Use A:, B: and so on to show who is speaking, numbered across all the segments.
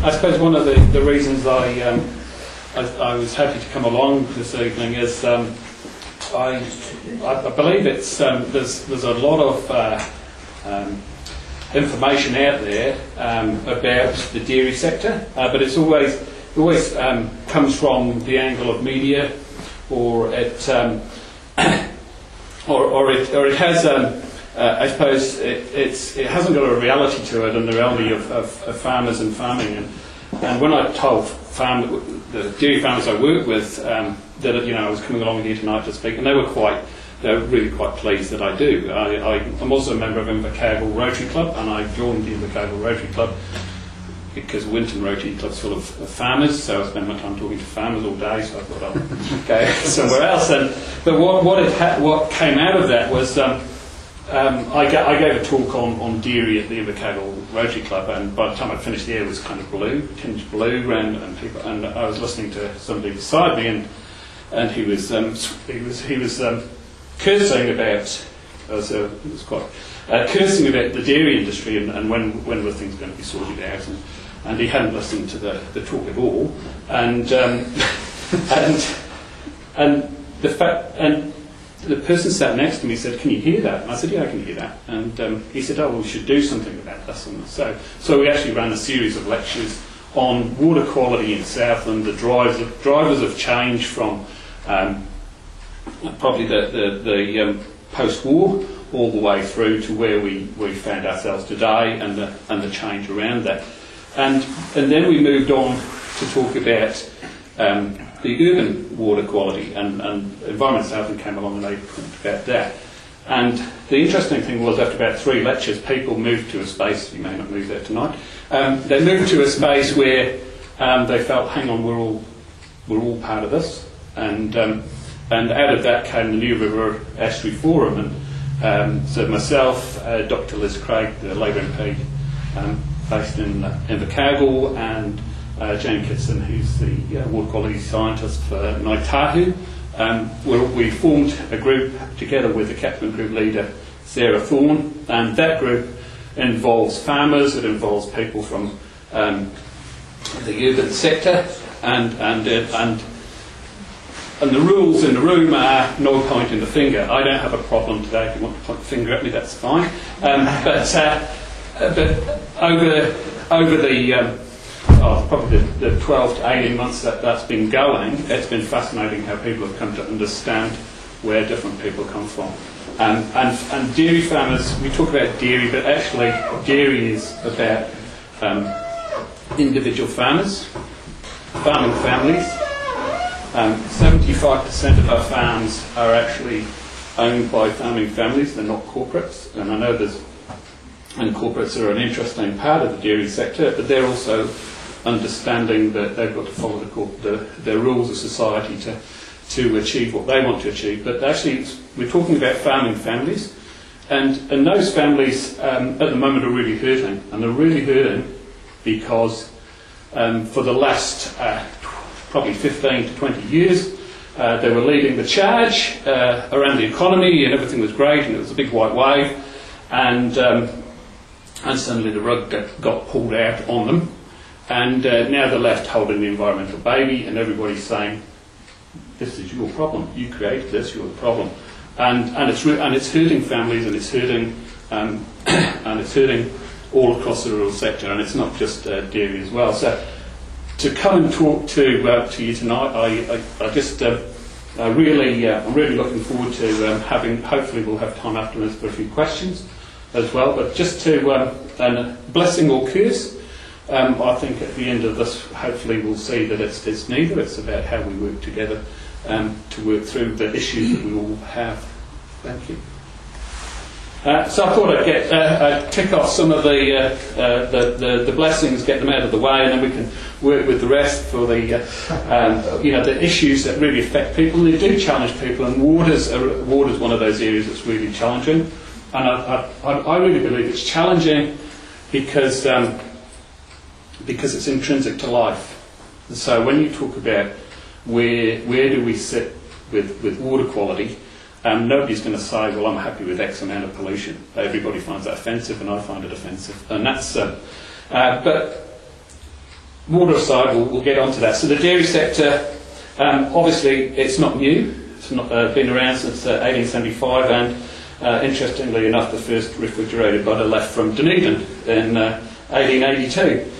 A: I suppose one of the reasons I was happy to come along this evening is I believe it's there's a lot of information out there about the dairy sector, but it's always comes from the angle of media, or it has I suppose it hasn't got a reality to it, and the reality of farmers and farming. And when I told the dairy farmers I work with that I was coming along here tonight to speak, and they were really quite pleased that I do. I'm also a member of Invercargill Rotary Club, and I joined the Invercargill Rotary Club because Winton Rotary Club's full of farmers, so I spend my time talking to farmers all day, so I thought I'll go somewhere else. But what came out of that was I gave a talk on dairy at the Invercargill Rotary Club, and by the time I finished, the air was kind of tinged blue, and I was listening to somebody beside me, and he was cursing about cursing about the dairy industry and when were things going to be sorted out, and he hadn't listened to the talk at all, and the person sat next to me said, "Can you hear that?" And I said, "Yeah, I can hear that." And he said, "Oh, well, we should do something about this." And so we actually ran a series of lectures on water quality in Southland, the drivers of change from probably the post-war all the way through to where we found ourselves today, and the change around that. And then we moved on to talk about the urban water quality, and Environment Southland came along and they talked about that. And the interesting thing was, after about 3 lectures, people moved to a space, you may not move there tonight, they moved to a space where they felt, hang on, we're all part of this. And out of that came the New River Estuary Forum, and so myself, Dr. Liz Craig, the Labour MP based in Invercargill, and Jane Kitson, who's the water quality scientist for Ngāi Tahu. We formed a group together with the catchment group leader, Sarah Thorne, and that group involves farmers, it involves people from the urban sector, and the rules in the room are no pointing the finger. I don't have a problem today. If you want to point the finger at me, that's fine. But over the probably the 12 to 18 months that's been going, it's been fascinating how people have come to understand where different people come from. And dairy farmers, we talk about dairy, but actually dairy is about individual farmers, farming families. 75% of our farms are actually owned by farming families, they're not corporates, and I know corporates are an interesting part of the dairy sector, but they're also understanding that they've got to follow the rules of society to achieve what they want to achieve. But actually, we're talking about farming families, and those families at the moment are really hurting, and they're really hurting because for the last probably 15 to 20 years, they were leading the charge around the economy, and everything was great, and it was a big white wave, and suddenly the rug got pulled out on them, and now they're left holding the environmental baby, and everybody's saying, "This is your problem. You created this. You're the problem," and it's hurting families, and it's hurting all across the rural sector, and it's not just dairy as well. So to come and talk to you tonight, I'm really looking forward to having. Hopefully, we'll have time afterwards for a few questions as well. But just to blessing or curse, I think at the end of this, hopefully, we'll see that it's neither. It's about how we work together to work through the issues that we all have. Thank you. So I thought I'd tick off some of the blessings, get them out of the way, and then we can work with the rest for the issues that really affect people. They do challenge people, and water's one of those areas that's really challenging. And I really believe it's challenging because it's intrinsic to life. So when you talk about where do we sit with water quality, nobody's going to say, well, I'm happy with X amount of pollution. Everybody finds that offensive, and I find it offensive. And that's but water aside, we'll get onto that. So the dairy sector, obviously, it's not new. It's not been around since 1875, and interestingly enough, the first refrigerated butter left from Dunedin in 1882.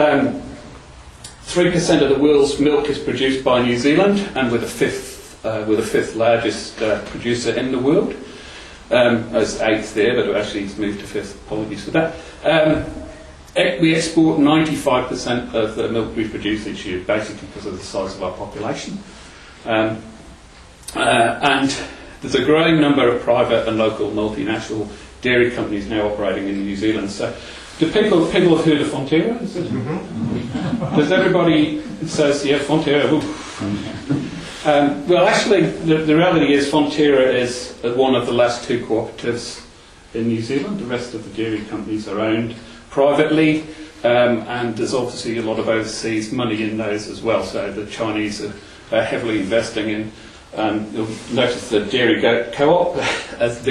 A: 3% of the world's milk is produced by New Zealand, and we're the fifth largest producer in the world. As eighth there, but actually it's moved to fifth. Apologies for that. We export 95% of the milk we produce each year, basically because of the size of our population. And there's a growing number of private and local multinational dairy companies now operating in New Zealand. So, do people have heard of Fonterra? Does everybody says, yeah, Fonterra? Well, actually, the reality is Fonterra is one of the last two cooperatives in New Zealand. The rest of the dairy companies are owned privately, and there's obviously a lot of overseas money in those as well. So the Chinese are heavily investing in. You'll notice the Dairy Goat Co-op as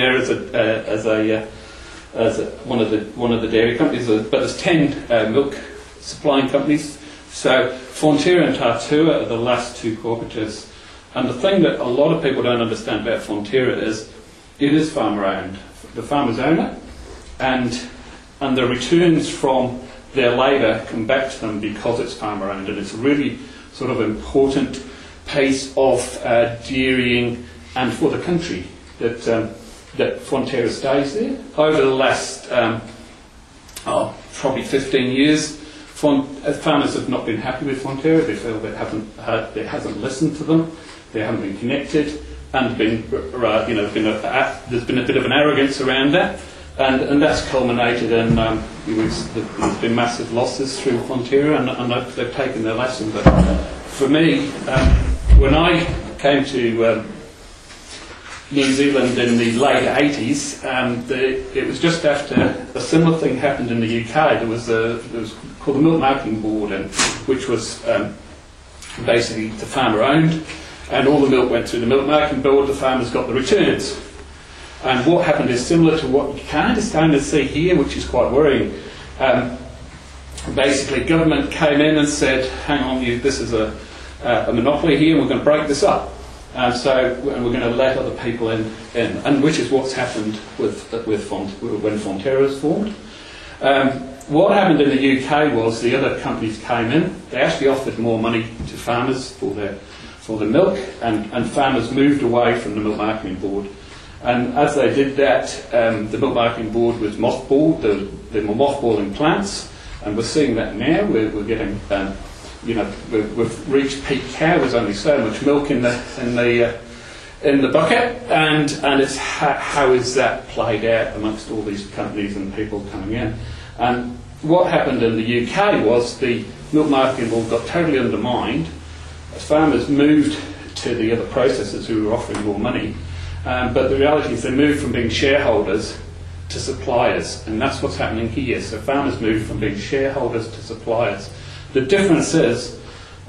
A: one of the dairy companies, but there's 10 milk supplying companies. So Fonterra and Tartua are the last two cooperatives. And the thing that a lot of people don't understand about Fonterra is it is farmer owned. The farmers own it, and the returns from their labour come back to them because it's farmer owned, and it's a really sort of important piece of dairying and for the country that Fonterra stays there. Over the last probably 15 years, farmers have not been happy with Fonterra. They feel it hasn't listened to them. They haven't been connected, and there's been a bit of an arrogance around that, and that's culminated in there's been massive losses through Fonterra, and they've taken their lesson. But for me, when I came to New Zealand in the late 80s, it was just after a similar thing happened in the UK. There was called the Milk Marketing Board, which was basically the farmer owned, and all the milk went through the Milk Marketing Board. The farmers got the returns, and what happened is similar to what you kind of see here, which is quite worrying. Basically, government came in and said, "Hang on, this is a monopoly here, and we're going to break this up." And we're going to let other people in, and which is what's happened when Fonterra was formed. What happened in the UK was the other companies came in. They actually offered more money to farmers for the milk, and farmers moved away from the Milk Marketing Board. And as they did that, the Milk Marketing Board was mothballed. They were mothballing plants, and we're seeing that now. We're getting we've reached peak cow. There's only so much milk in the bucket, and it's how is that played out amongst all these companies and people coming in. And what happened in the UK was the Milk Marketing Board got totally undermined as farmers moved to the other processors who were offering more money. But the reality is they moved from being shareholders to suppliers, and that's what's happening here. So farmers moved from being shareholders to suppliers. The difference is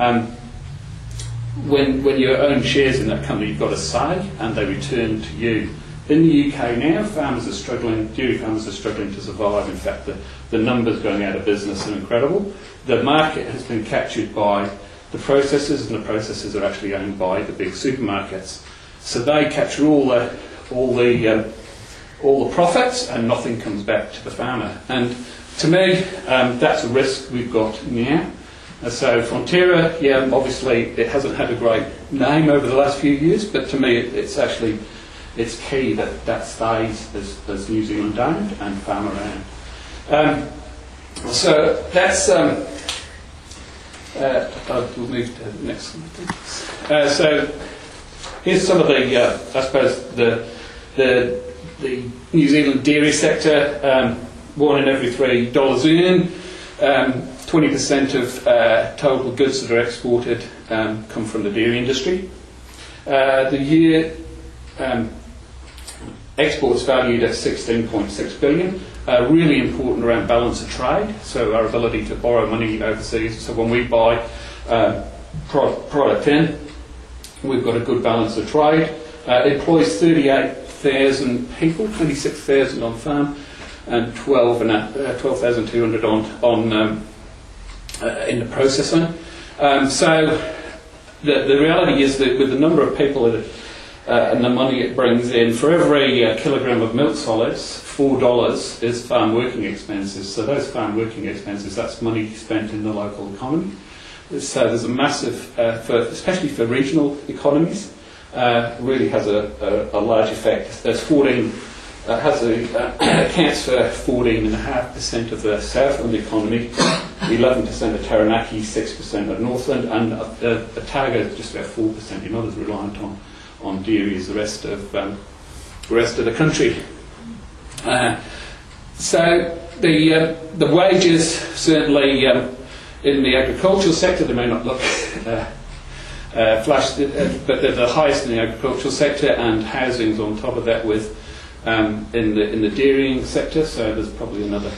A: when you own shares in that company, you've got a say, and they return to you. In the UK now, dairy farmers are struggling to survive. In fact, the numbers going out of business are incredible. The market has been captured by the processors, and the processors are actually owned by the big supermarkets. So they capture all the profits, and nothing comes back to the farmer. And to me, that's a risk we've got now. So Fonterra, obviously it hasn't had a great name over the last few years, but to me it's key that stays as New Zealand owned and farmer owned. So that's we'll move to the next one. So here's some of the I suppose the New Zealand dairy sector. $1 in every $3 earned. 20% of total goods that are exported come from the dairy industry. The year exports valued at $16.6 billion. Really important around balance of trade, so our ability to borrow money overseas. So when we buy product in, we've got a good balance of trade. Employs 38,000 people, 26,000 on farm, and 12,200 in the processing. So the reality is that with the number of people and the money it brings in, for every kilogram of milk solids, $4 is farm working expenses. So those farm working expenses, that's money spent in the local economy. So there's a massive, especially for regional economies, really has a large effect. There's 14, accounts for 14.5% of the Southland economy, 11% of Taranaki, 6% of Northland, and Otago is just about 4%. You're not as reliant on dairy as the rest of the country. So the wages certainly in the agricultural sector, they may not look flash, but they're the highest in the agricultural sector, and housing's on top of that with in the dairying sector. So there's probably another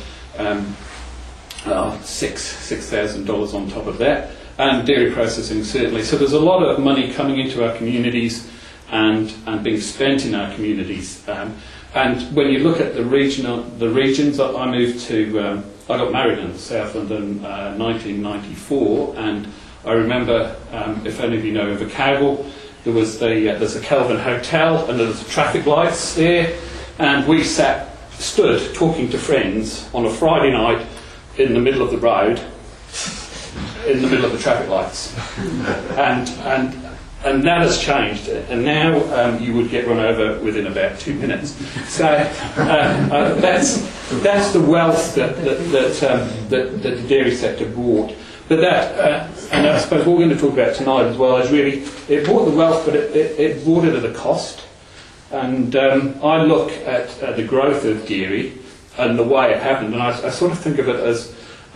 A: $6,000 on top of that, and dairy processing certainly. So there's a lot of money coming into our communities and being spent in our communities. And when you look at the regions, I moved to, I got married in Southland in 1994, and I remember, if any of you know Invercargill, there's a Kelvin Hotel, and there's traffic lights there, and we stood talking to friends on a Friday night in the middle of the road, in the middle of the traffic lights, and that has changed, and now you would get run over within about 2 minutes. So that's the wealth that the dairy sector brought. But that, and I suppose what we're going to talk about tonight as well, is really, it brought the wealth, but it brought it at a cost. And I look at the growth of dairy and the way it happened, and I sort of think of it as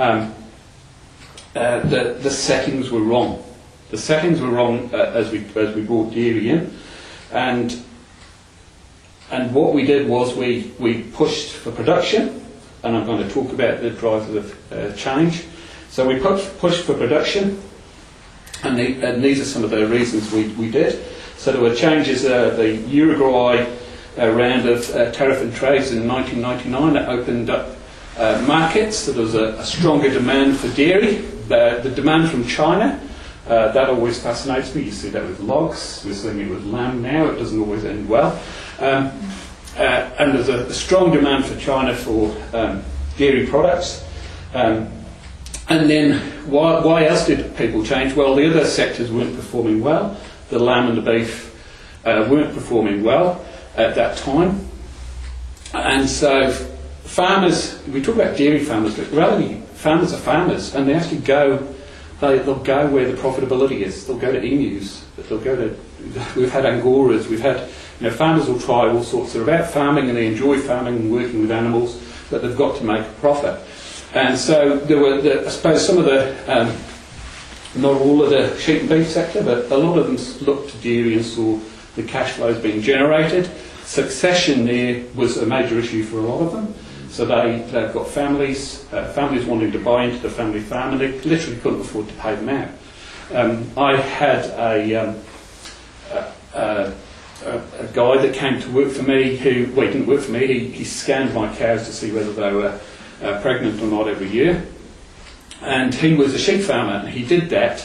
A: the settings were wrong. The settings were wrong as we brought dairy in, and what we did was we pushed for production, and I'm going to talk about the drivers of change. So we pushed for production, and these are some of the reasons we did. So there were changes, the Uruguay round of tariff and trades in 1999 that opened up markets. So there was a stronger demand for dairy. The demand from China, that always fascinates me. You see that with logs, we're seeing it with lamb now, it doesn't always end well. And there's a strong demand for China for dairy products. And then why else did people change? Well, the other sectors weren't performing well. The lamb and the beef weren't performing well at that time. And so farmers, we talk about dairy farmers, but really farmers are farmers, and they actually they'll go where the profitability is. They'll go to emus. We've had angoras. We've had, farmers will try all sorts. They're about farming and they enjoy farming and working with animals, but they've got to make a profit. And so there were, I suppose, some of the, not all of the sheep and beef sector, but a lot of them looked to dairy and saw the cash flows being generated. Succession there was a major issue for a lot of them. So they've got families wanting to buy into the family farm, and they literally couldn't afford to pay them out. I had a guy that came to work for me he didn't work for me, he scanned my cows to see whether they were pregnant or not every year. And he was a sheep farmer, and he did that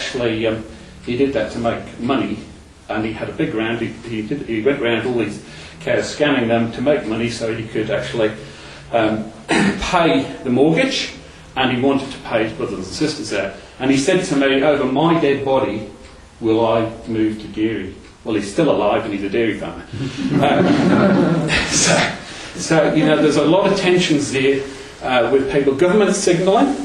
A: to make money, and he had a big round, he went around all these cows scanning them to make money so he could actually pay the mortgage, and he wanted to pay his brothers and sisters out. And he said to me, over my dead body will I move to dairy. Well, he's still alive and he's a dairy farmer. So there's a lot of tensions there with people. Government signalling,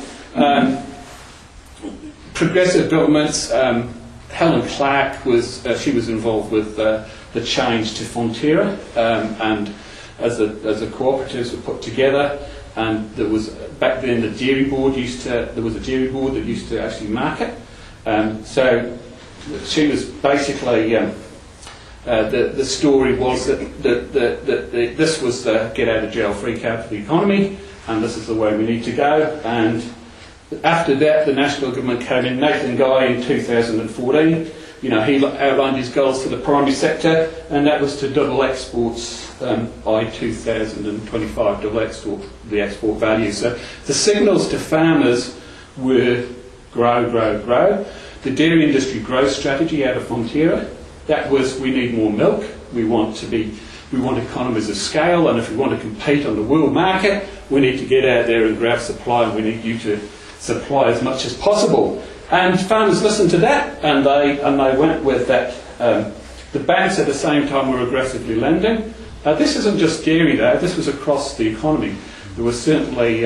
A: progressive governments. Helen Clark was involved with the change to Fonterra, and as the cooperatives were put together, and there was back then there was a dairy board that used to actually market. So she was basically the story was that this was the get out of jail free card for the economy, and this is the way we need to go. And after that, the national government came in. Nathan Guy in 2014, he outlined his goals for the primary sector, and that was to double exports by 2025, double the export value. So the signals to farmers were grow, grow, grow. The dairy industry growth strategy out of Fonterra, that was, we need more milk, we want economies of scale, and if we want to compete on the world market, we need to get out there and grab supply, and we need you to supply as much as possible. And farmers listened to that, and they went with that. The banks at the same time were aggressively lending. This isn't just dairy though, this was across the economy. There was certainly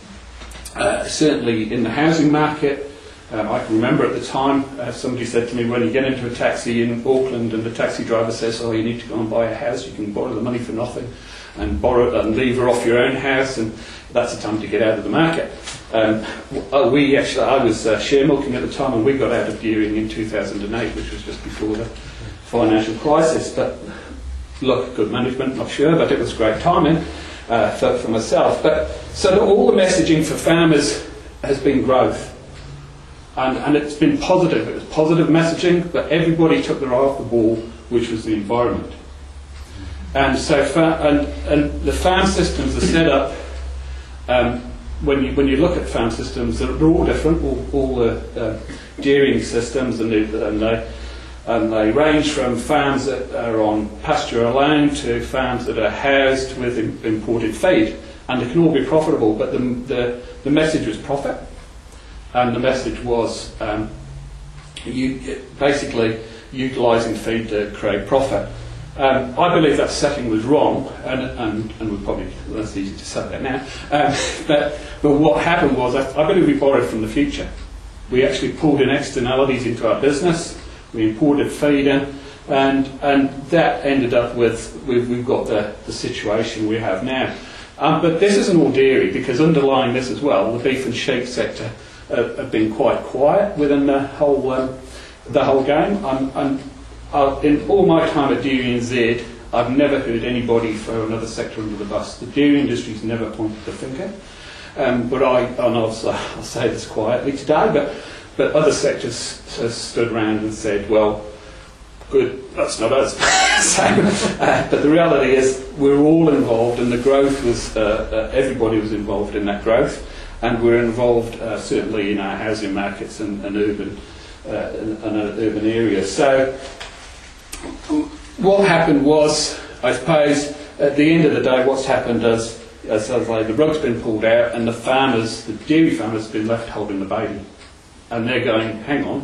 A: in the housing market. I can remember at the time somebody said to me, when you get into a taxi in Auckland and the taxi driver says, oh, you need to go and buy a house, you can borrow the money for nothing and borrow it and lever off your own house, and that's the time to get out of the market. I was share milking at the time, and we got out of dairying in 2008, which was just before the financial crisis. But look, good management, not sure, but it was great timing for myself. But so all the messaging for farmers has been growth. And it's been positive. It was positive messaging, but everybody took their eye off the ball, which was the environment. And so, and the farm systems are set up. When you look at farm systems, they're all different. All the dairying systems, and they range from farms that are on pasture alone to farms that are housed with imported feed, and they can all be profitable. But the message was profit. And the message was basically utilising feed to create profit. I believe that setting was wrong, and we probably, that's easy to say that now. But what happened was, I believe we borrowed from the future. We actually pulled in externalities into our business. We imported feed in, and that ended up with we've got the situation we have now. But this isn't all dairy, because underlying this as well, the beef and sheep sector have been quite quiet within the whole game. In all my time at Dairy NZ, I've never heard anybody throw another sector under the bus. The dairy industry's never pointed the finger. But I'll say this quietly today, but other sectors have stood around and said, well, good, that's not us. But the reality is we're all involved, and the growth was, everybody was involved in that growth. And we're involved certainly in our housing markets and urban areas. So what happened was, I suppose, at the end of the day, what's happened is, the rug's been pulled out, and the dairy farmers, have been left holding the baby, and they're going, hang on,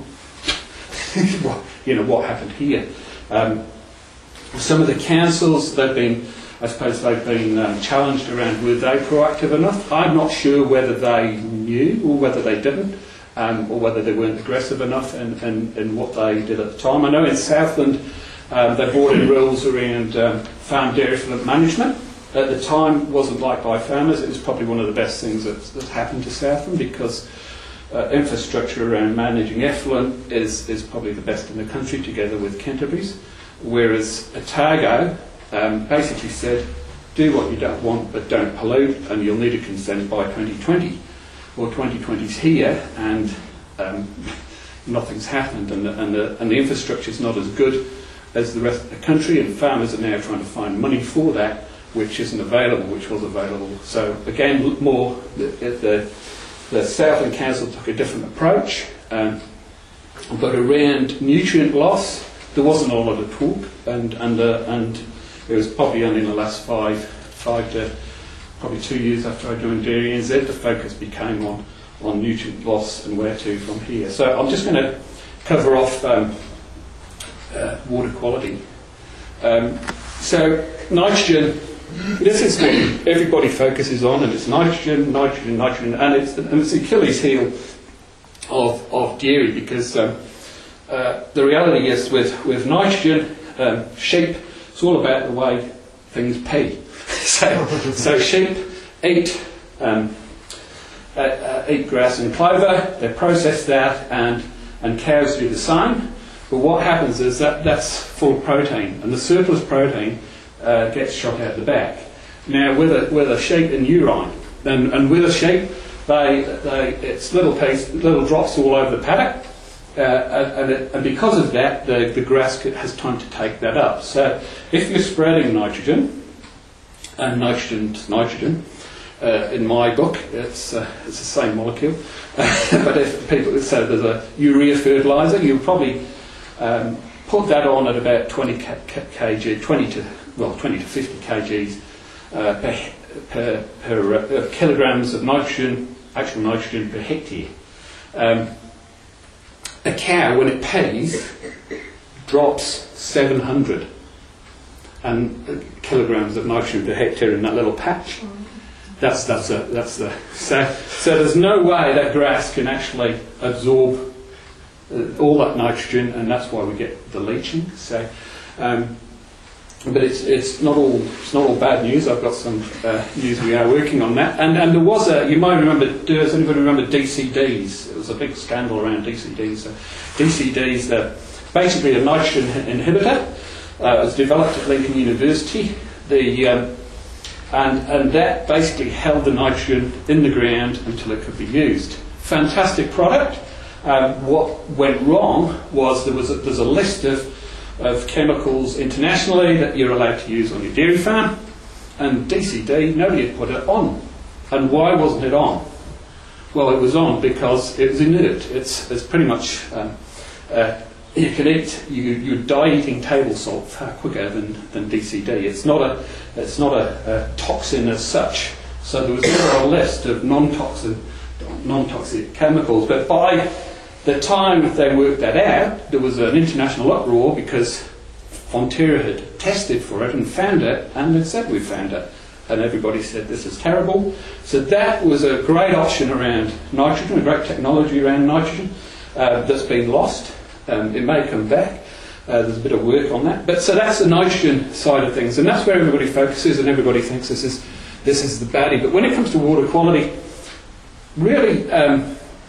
A: what happened here? Some of the councils, they've been challenged around were they proactive enough. I'm not sure whether they knew or whether they didn't, or whether they weren't aggressive enough in what they did at the time. I know in Southland they brought in rules around farm dairy effluent management. At the time, wasn't liked by farmers. It was probably one of the best things that's happened to Southland, because infrastructure around managing effluent is probably the best in the country, together with Canterbury's. Whereas Otago basically said, do what you don't want, but don't pollute, and you'll need a consent by 2020. Well, 2020's here, and nothing's happened, and the infrastructure's not as good as the rest of the country, and farmers are now trying to find money for that, which isn't available, which was available. So again, more the Southland Council took a different approach, but around nutrient loss, there wasn't a lot of talk, and it was probably only in the last five to probably 2 years after I joined Dairy NZ, the focus became on nutrient loss and where to from here. So I'm just going to cover off water quality. So nitrogen, this is what everybody focuses on, and it's nitrogen, and it's Achilles' heel of dairy, because the reality is with nitrogen, sheep, it's all about the way things pee. So sheep eat grass and clover, they process that, and cows do the same. But what happens is that's full of protein, and the surplus protein gets shot out the back. Now with a sheep in urine, and with a sheep, it's little drops all over the paddock, and because of that, the grass has time to take that up. So if you're spreading nitrogen, and nitrogen to nitrogen, in my book, it's the same molecule. But if people say there's a urea fertiliser, you'll probably put that on at about 20 to 50 kgs per kilograms of nitrogen, actual nitrogen per hectare. A cow, when it paddies, drops 700 kilograms of nitrogen per hectare in that little patch. That's the so there's no way that grass can actually absorb all that nitrogen, and that's why we get the leaching. So, but it's not all bad news. I've got some news. We are working on that, and there was you might remember. Does anybody remember DCDs? It was a big scandal around DCDs. So DCDs, they're basically a nitrogen inhibitor. It was developed at Lincoln University. And that basically held the nitrogen in the ground until it could be used. Fantastic product. What went wrong was there's a list of chemicals internationally that you're allowed to use on your dairy farm, and DCD, nobody had put it on. And why wasn't it on? Well, it was on because it was inert. It's pretty much you can you die eating table salt far quicker than DCD. It's not a toxin as such. So there was never a list of non-toxic chemicals. But by the time they worked that out, there was an international uproar because Fonterra had tested for it and found it, and had said we found it. And everybody said this is terrible. So that was a great option around nitrogen, a great technology around nitrogen that's been lost. It may come back. There's a bit of work on that. But so that's the nitrogen side of things, and that's where everybody focuses, and everybody thinks this is the baddie. But when it comes to water quality, really, a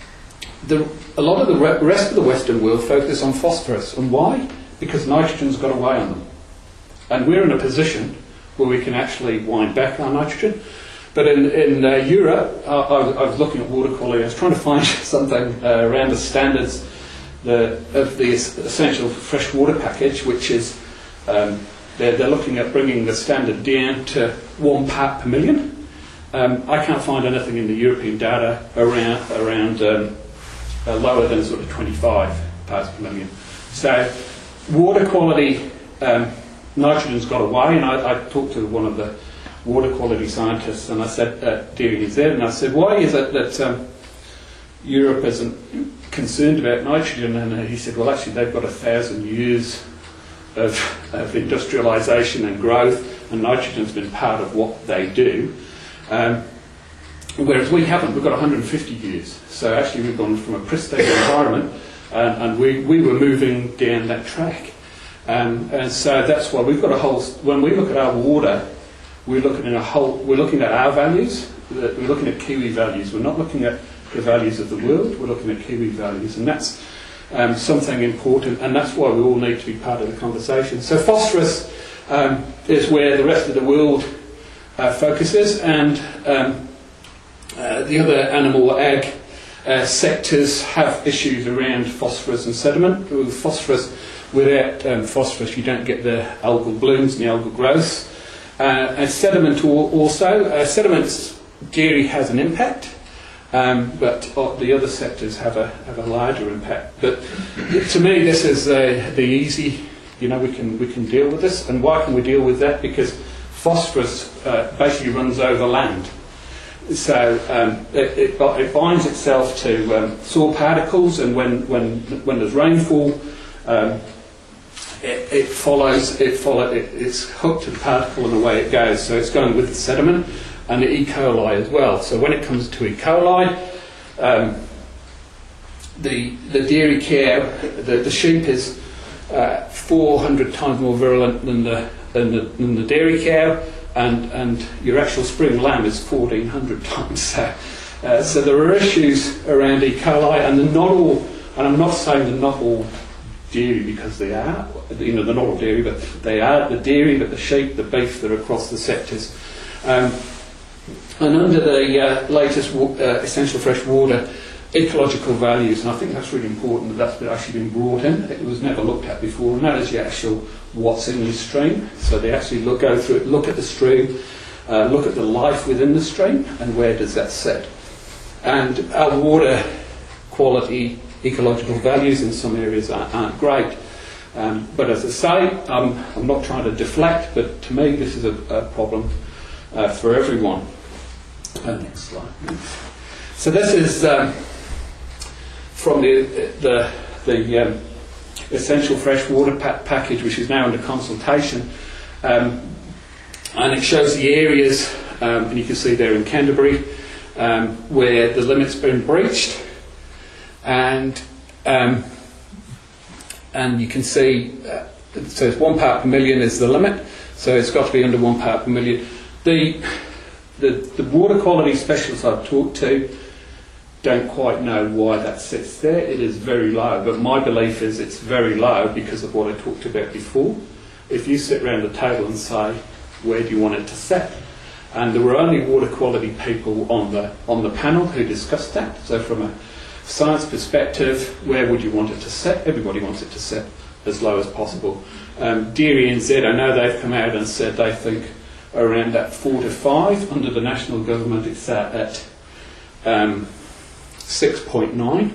A: lot of the rest of the Western world focus on phosphorus. And why? Because nitrogen's got away on them. And we're in a position where we can actually wind back our nitrogen. But in Europe, I was looking at water quality. I was trying to find something around the standards of the essential fresh water package, which is they're looking at bringing the standard down to 1 part per million. I can't find anything in the European data around lower than sort of 25 parts per million. So water quality, nitrogen's got away, and I talked to one of the water quality scientists, and I said, Dairy NZ, and I said, why is it that Europe isn't concerned about nitrogen? And he said, well, actually they've got 1,000 years of industrialisation and growth, and nitrogen's been part of what they do, whereas we haven't. We've got 150 years. So actually we've gone from a pristine environment, and we were moving down that track. And so that's why we've got a whole. When we look at our water, we're looking at our values. We're looking at Kiwi values. We're not looking at the values of the world. We're looking at Kiwi values, and that's something important. And that's why we all need to be part of the conversation. So phosphorus is where the rest of the world focuses, and the other animal ag sectors have issues around phosphorus and sediment. With phosphorus, without phosphorus, you don't get the algal blooms and the algal growth. And sediment also. Sediments, dairy has an impact, but the other sectors have a larger impact. But to me, this is the easy. We can deal with this. And why can we deal with that? Because phosphorus basically runs over land. So it binds itself to soil particles, and when there's rainfall, it's hooked to the particle and away it goes. So it's going with the sediment and the E. coli as well. So when it comes to E. coli, the dairy cow, the sheep is 400 times more virulent than the dairy cow, and your actual spring lamb is 1,400 times. So there are issues around E. coli, and they're not all. And I'm not saying they're not all dairy, because they are. They're not all dairy, but they are the dairy, but the sheep, the beef, they're across the sectors. And under the latest essential fresh water ecological values, and I think that's really important that's actually been brought in. It was never looked at before, and that is the actual what's in the stream. So they actually go through it, look at the stream, look at the life within the stream and where does that sit. And our water quality, ecological values in some areas aren't great. But as I say, I'm not trying to deflect, but to me this is a problem for everyone. Next slide. So this is from the Essential Freshwater Package, which is now under consultation, and it shows the areas, and you can see there in Canterbury, where the limit's been breached, and you can see, so it's 1 part per million is the limit, so it's got to be under 1 part per million. The water quality specialists I've talked to don't quite know why that sits there. It is very low, but my belief is it's very low because of what I talked about before. If you sit around the table and say, where do you want it to sit? And there were only water quality people on the panel who discussed that. So from a science perspective, where would you want it to sit? Everybody wants it to sit as low as possible. Dairy NZ, I know they've come out and said they think around that 4 to 5. Under the national government, it's at 6.9.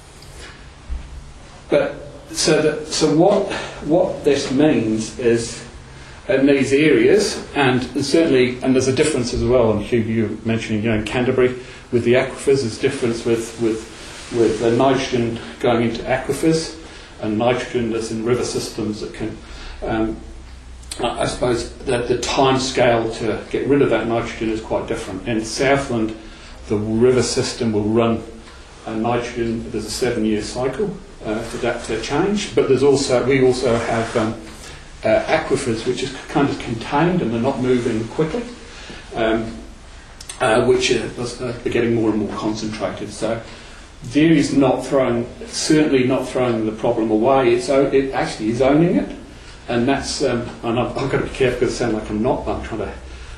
A: But so what this means is, in these areas, and certainly, and there's a difference as well. And Hugh, you were mentioning, in Canterbury with the aquifers, there's difference with the nitrogen going into aquifers and nitrogen that's in river systems that can. I suppose that the time scale to get rid of that nitrogen is quite different. In Southland, the river system will run nitrogen. There's a 7-year cycle for that to change. But we also have aquifers which is kind of contained and they're not moving quickly, which are getting more and more concentrated. So dairy's certainly not throwing the problem away. It actually is owning it. And that's, and I've got to be careful because it sounds like I'm not, but I'm trying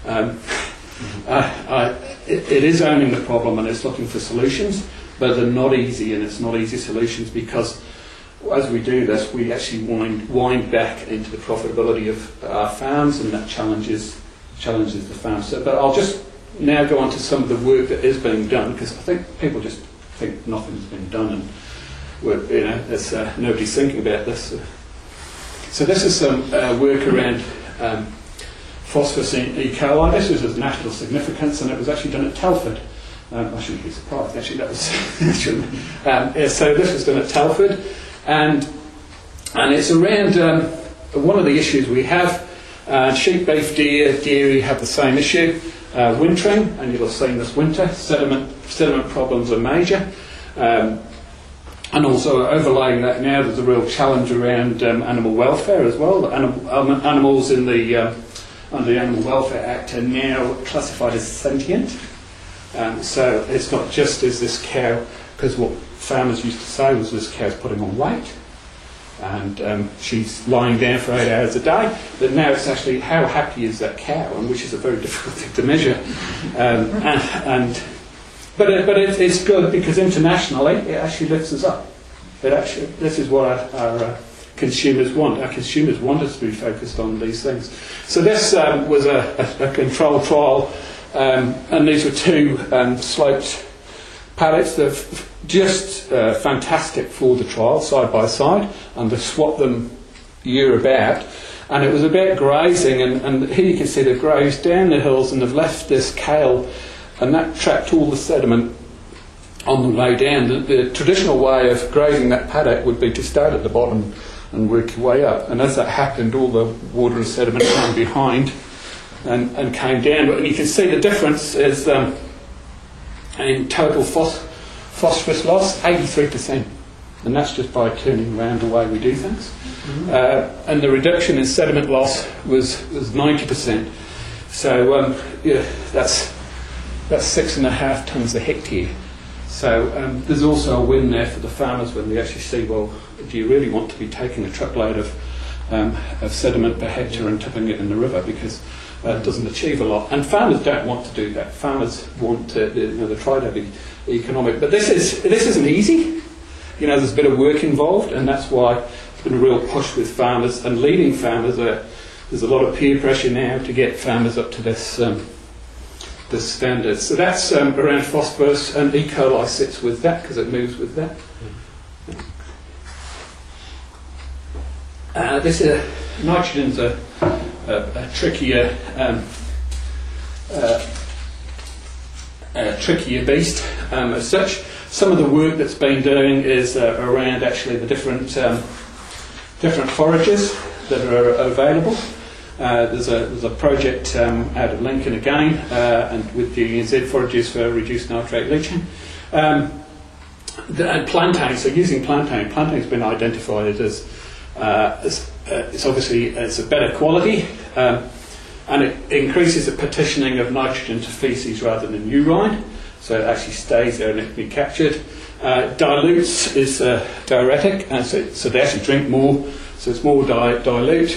A: to. It is owning the problem and it's looking for solutions, but they're not easy, and it's not easy solutions because as we do this, we actually wind back into the profitability of our farms, and that challenges the farm. So, but I'll just now go on to some of the work that is being done, because I think people just think nothing's been done, and nobody's thinking about this. So this is some work around phosphorus in E. coli. This was of national significance, and it was actually done at Telford. I shouldn't be surprised, actually. That was so this was done at Telford, and it's around one of the issues we have. Sheep, beef, deer, dairy have the same issue. Wintering, and you'll have seen this winter. Sediment problems are major. And also overlaying that now, there's a real challenge around animal welfare as well. Animals in the under the Animal Welfare Act are now classified as sentient. So it's not just is this cow, because what farmers used to say was this cow's putting on weight and she's lying down for 8 hours a day, but now it's actually how happy is that cow, and which is a very difficult thing to measure. But it's good because internationally it actually lifts us up. This is what our consumers want. Our consumers want us to be focused on these things. So this was a controlled trial, and these were 2 sloped pallets. They're just fantastic for the trial, side by side, and they swapped them year about. And it was about grazing, and here you can see they've grazed down the hills and they've left this kale, and that trapped all the sediment on the way down. The traditional way of grazing that paddock would be to start at the bottom and work your way up. And as that happened, all the water and sediment came behind and came down. But you can see the difference is in total phosphorus loss, 83%. And that's just by turning around the way we do things. Mm-hmm. And the reduction in sediment loss was 90%. So that's 6.5 tonnes a hectare. So there's also a win there for the farmers when they actually see, well, do you really want to be taking a truckload of sediment per hectare and tipping it in the river, because it doesn't achieve a lot. And farmers don't want to do that. Farmers want to, they try to be economic. But this isn't easy. There's a bit of work involved, and that's why there's been a real push with farmers and leading farmers. There's a lot of peer pressure now to get farmers up to this the standards. So that's around phosphorus, and E. coli sits with that because it moves with that. Nitrogen's a trickier trickier beast as such. Some of the work that's been doing is around actually the different forages that are available. There's a project out of Lincoln again, and with GNZ forages for reduced nitrate leaching. And plantain, so using plantain's been identified as it's obviously it's a better quality, and it increases the partitioning of nitrogen to faeces rather than urine, so it actually stays there and it can be captured. Dilutes is diuretic, and so they actually drink more, so it's more dilute.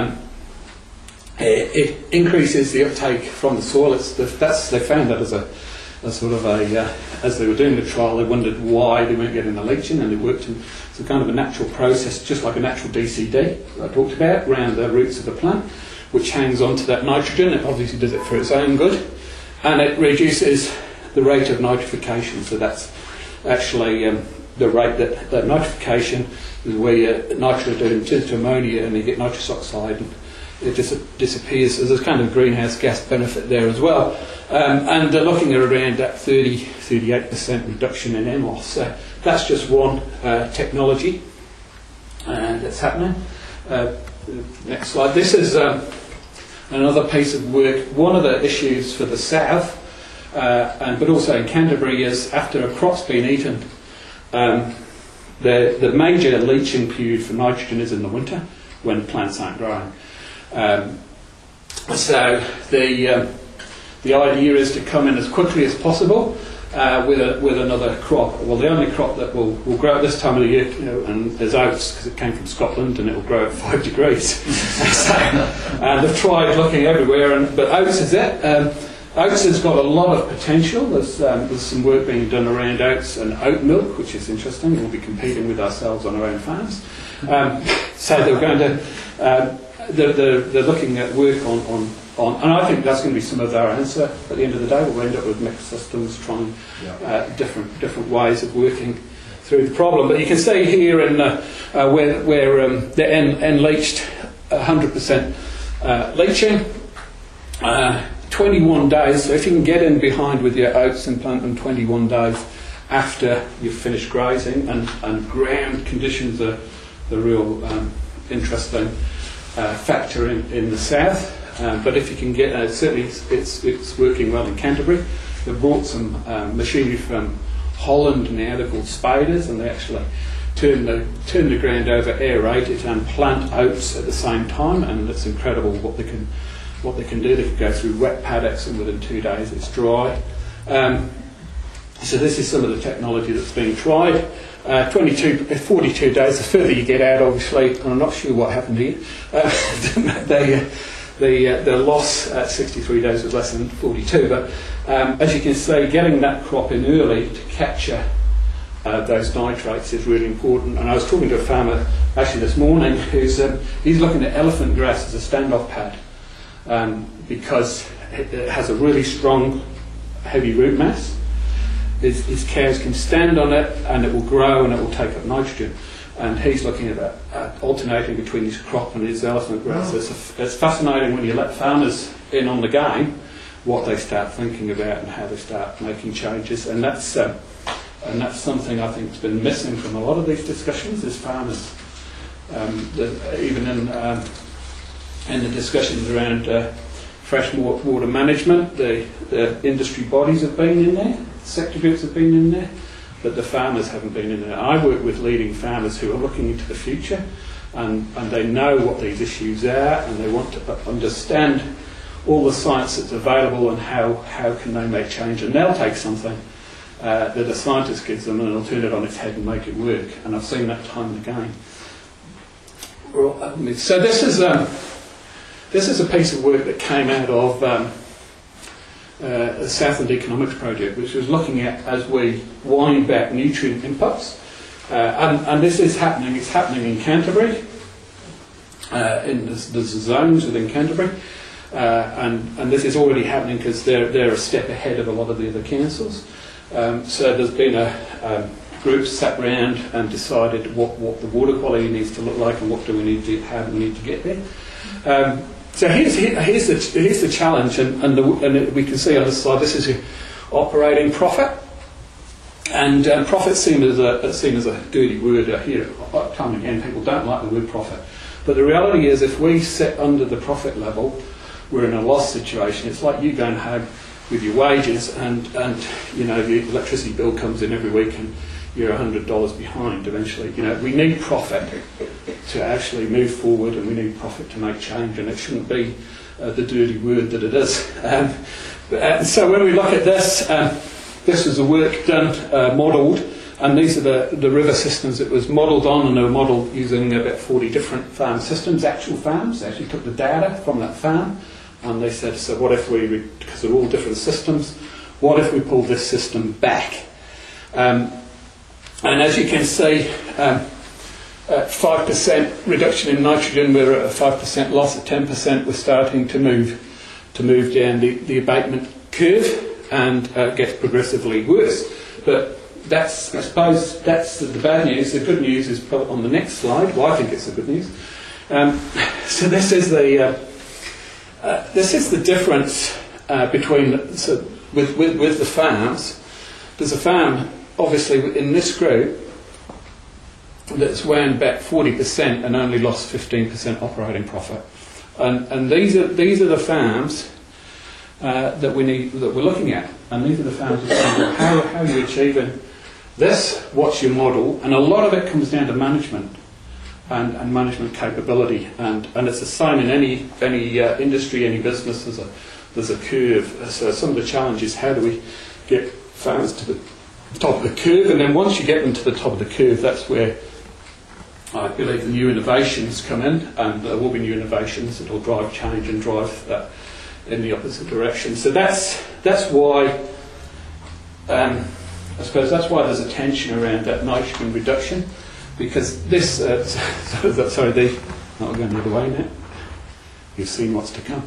A: It increases the uptake from the soil. They found that as a sort of as they were doing the trial, they wondered why they weren't getting the leaching, and it worked. It's a kind of a natural process, just like a natural DCD that I talked about, around the roots of the plant, which hangs on to that nitrogen. It obviously does it for its own good, and it reduces the rate of nitrification. So that's actually the rate that nitrification is where nitrogen turns to ammonia and you get nitrous oxide, and it just disappears. So there's kind of greenhouse gas benefit there as well. And they're looking at around that 38% reduction in NOx. So that's just one technology that's happening. Next slide. This is another piece of work. One of the issues for the south, but also in Canterbury, is after a crop's been eaten, the major leaching period for nitrogen is in the winter when plants aren't growing. So the idea is to come in as quickly as possible with another crop. Well, the only crop that will grow at this time of the year, and is oats, because it came from Scotland and it will grow at 5 degrees. And they've tried looking everywhere, but oats is it. Oats has got a lot of potential. There's some work being done around oats and oat milk, which is interesting. We'll be competing with ourselves on our own farms. So they're going to. They're looking at work on, and I think that's going to be some of our answer at the end of the day. We'll end up with mixed systems, trying different ways of working through the problem. But you can see here in where the N leached 100% leaching, 21 days. So if you can get in behind with your oats and plant them 21 days after you've finished grazing, and ground conditions are the real interesting factor in the south, but if you can get certainly it's working well in Canterbury. They've brought some machinery from Holland now. They're called spaders, and they actually turn the ground over, aerate it, and plant oats at the same time. And it's incredible what they can do. They can go through wet paddocks, and within 2 days it's dry. So this is some of the technology that's being tried. 42 days, the further you get out, obviously, and I'm not sure what happened here, the loss at 63 days was less than 42, but as you can see, getting that crop in early to capture those nitrates is really important. And I was talking to a farmer actually this morning who's he's looking at elephant grass as a standoff pad because it has a really strong, heavy root mass. His cows can stand on it, and it will grow and it will take up nitrogen. And he's looking at alternating between his crop and his elephant grass. Wow. It's fascinating when you let farmers in on the game, what they start thinking about and how they start making changes. And that's something I think has been missing from a lot of these discussions. Is farmers, even in the discussions around fresh water management, the industry bodies have been in there. Sector groups have been in there, but the farmers haven't been in there. I work with leading farmers who are looking into the future, and they know what these issues are, and they want to understand all the science that's available and how can they make change. And they'll take something that a scientist gives them and they'll turn it on its head and make it work. And I've seen that time and again. So this is a piece of work that came out of the Southland Economics Project, which was looking at as we wind back nutrient inputs, and this is happening. It's happening in Canterbury, in the zones within Canterbury, and this is already happening because they're a step ahead of a lot of the other councils. So there's been a group sat round and decided what the water quality needs to look like and what do we need to, how do we need to get there. So here's the challenge, and we can see on this slide, this is your operating profit. And profit's seen as a dirty word here. Time and again, people don't like the word profit. But the reality is, if we sit under the profit level, we're in a loss situation. It's like you going home with your wages, and you know, the electricity bill comes in every week, and you're $100 behind eventually. You know, we need profit to actually move forward, and we need profit to make change, and it shouldn't be the dirty word that it is. So when we look at this, this was the work done, modelled, and these are the river systems it was modelled on, and they were modelled using about 40 different farm systems, actual farms. They actually took the data from that farm, and they said, so what if we, because they're all different systems, what if we pull this system back? And as you can see, at 5% reduction in nitrogen, we're at a 5% loss. At 10%, we're starting to move down the abatement curve, and it gets progressively worse. But that's, I suppose, that's the bad news. The good news is put on the next slide. Well, I think it's the good news. So this is the difference between with the farms. There's a farm, obviously, in this group that's wound back 40% and only lost 15% operating profit. And these are the farms that we're looking at. And these are the farms that say, how are you achieving this? What's your model? And a lot of it comes down to management and management capability. And it's the same in any industry, any business. There's a curve. So some of the challenge is, how do we get farmers to the top of the curve? And then once you get them to the top of the curve, that's where I believe the new innovations come in, and there will be new innovations that will drive change and drive that in the opposite direction. So that's why I suppose that's why there's a tension around that nitrogen reduction, because this I'm going the other way now. You've seen what's to come.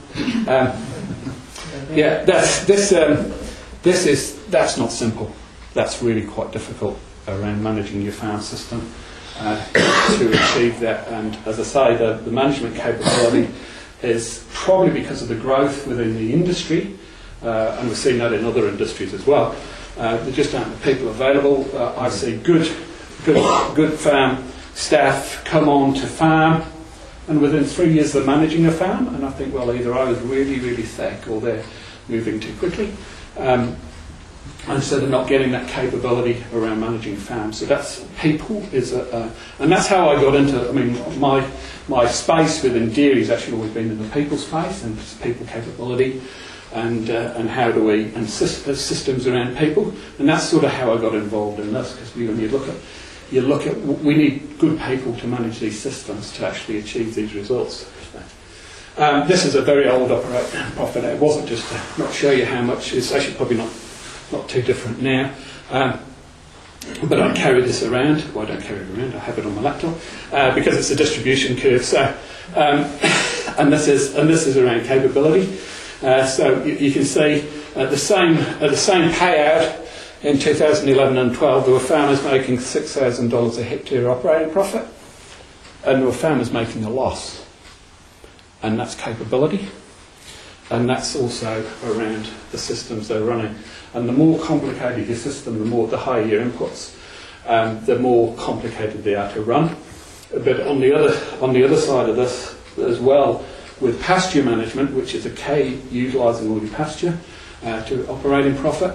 A: That's not simple. That's really quite difficult around managing your farm system to achieve that. And as I say, the management capability is probably because of the growth within the industry, and we're seeing that in other industries as well. There just aren't the people available. I see good farm staff come on to farm, and within 3 years they're managing a farm, and I think, well, either I was really, really thick or they're moving too quickly. And so they're not getting that capability around managing farms. So that's people and that's how I got into. I mean, my space within dairy has actually always been in the people space and people capability, and how do we and systems around people, and that's sort of how I got involved in this, because when you look at we need good people to manage these systems to actually achieve these results. This is a very old operating profit. It wasn't just to not show you how much. It's actually probably not too different now, but I carry this around. Well, I don't carry it around. I have it on my laptop because it's a distribution curve. So, and this is around capability. So you can see at the same payout in 2011 and 12, there were farmers making $6,000 a hectare operating profit, and there were farmers making a loss, and that's capability. And that's also around the systems they're running. And the more complicated your system, the higher your inputs, the more complicated they are to run. But on the other side of this as well, with pasture management, which is a key, utilising all your pasture to operating profit,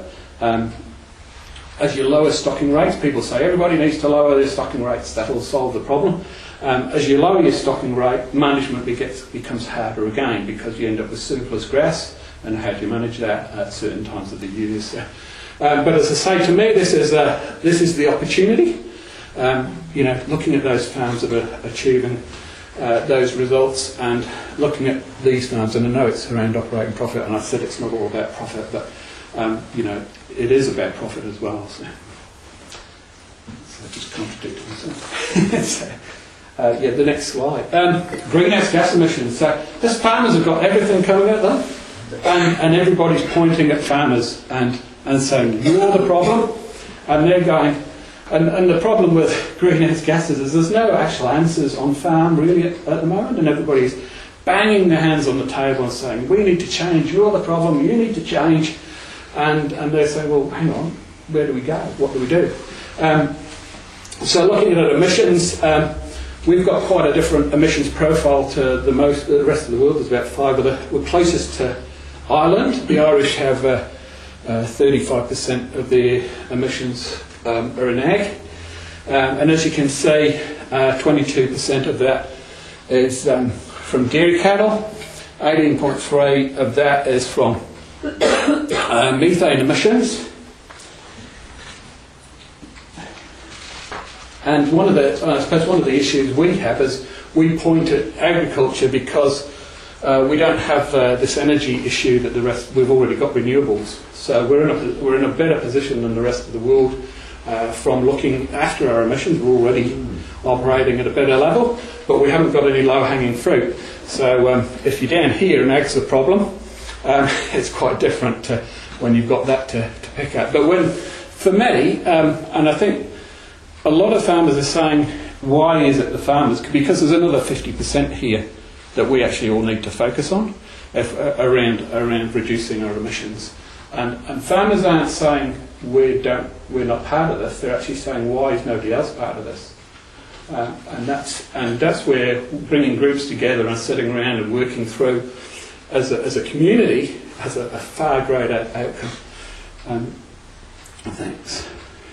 A: as you lower stocking rates, people say everybody needs to lower their stocking rates, that will solve the problem. As you lower your stocking rate, management becomes harder again, because you end up with surplus grass, and how do you manage that at certain times of the year? So, but as I say, to me, this is the opportunity. Looking at those farms that are achieving those results, and looking at these farms, and I know it's around operating profit, and I said it's not all about profit, but it is about profit as well. So I just contradicted myself. The next slide. Greenhouse gas emissions. So these farmers have got everything coming at them, and everybody's pointing at farmers and saying, you're the problem. And they're going, and the problem with greenhouse gases is there's no actual answers on farm really at the moment, and everybody's banging their hands on the table and saying, we need to change, you're the problem, you need to change. And they say, well, hang on, where do we go? What do we do? So looking at emissions, we've got quite a different emissions profile to the rest of the world. There's about 5 of the. We're closest to Ireland. The Irish have 35% of their emissions are in ag. And as you can see, 22% of that is from dairy cattle. 18.3 of that is from methane emissions. And one of the issues we have is we point at agriculture because we don't have this energy issue that the rest. We've already got renewables, so we're in a better position than the rest of the world from looking after our emissions. We're already operating at a better level, but we haven't got any low-hanging fruit. So if you're down here and ag's the problem, it's quite different to when you've got that to pick up. But for me, and I think a lot of farmers are saying, why is it the farmers? Because there's another 50% here that we actually all need to focus on around reducing our emissions. And farmers aren't saying we're not part of this. They're actually saying, why is nobody else part of this? And that's where bringing groups together and sitting around and working through as a community has a far greater outcome. Thanks.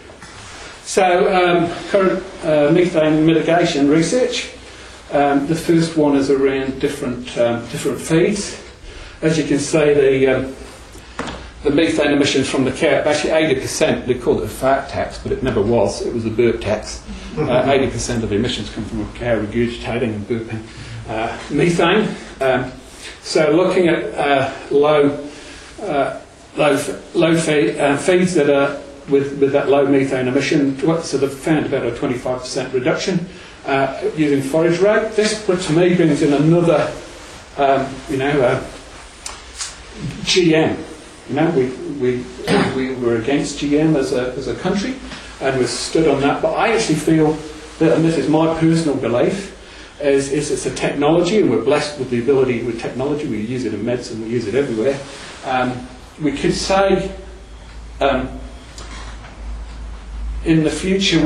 A: So current methane mitigation research. The first one is around different feeds. As you can see, the methane emissions from the cow, actually 80%, they called it a fat tax, but it never was. It was a burp tax. 80% of the emissions come from a cow regurgitating and burping methane. So looking at low feeds that are with that low methane emission, so they've found about a 25% reduction using forage rate. This, to me, brings in another, GM. We were against GM as a country, and we've stood on that. But I actually feel that, and this is my personal belief, is it's a technology, and we're blessed with the ability with technology. We use it in medicine, we use it everywhere. We could say, in the future,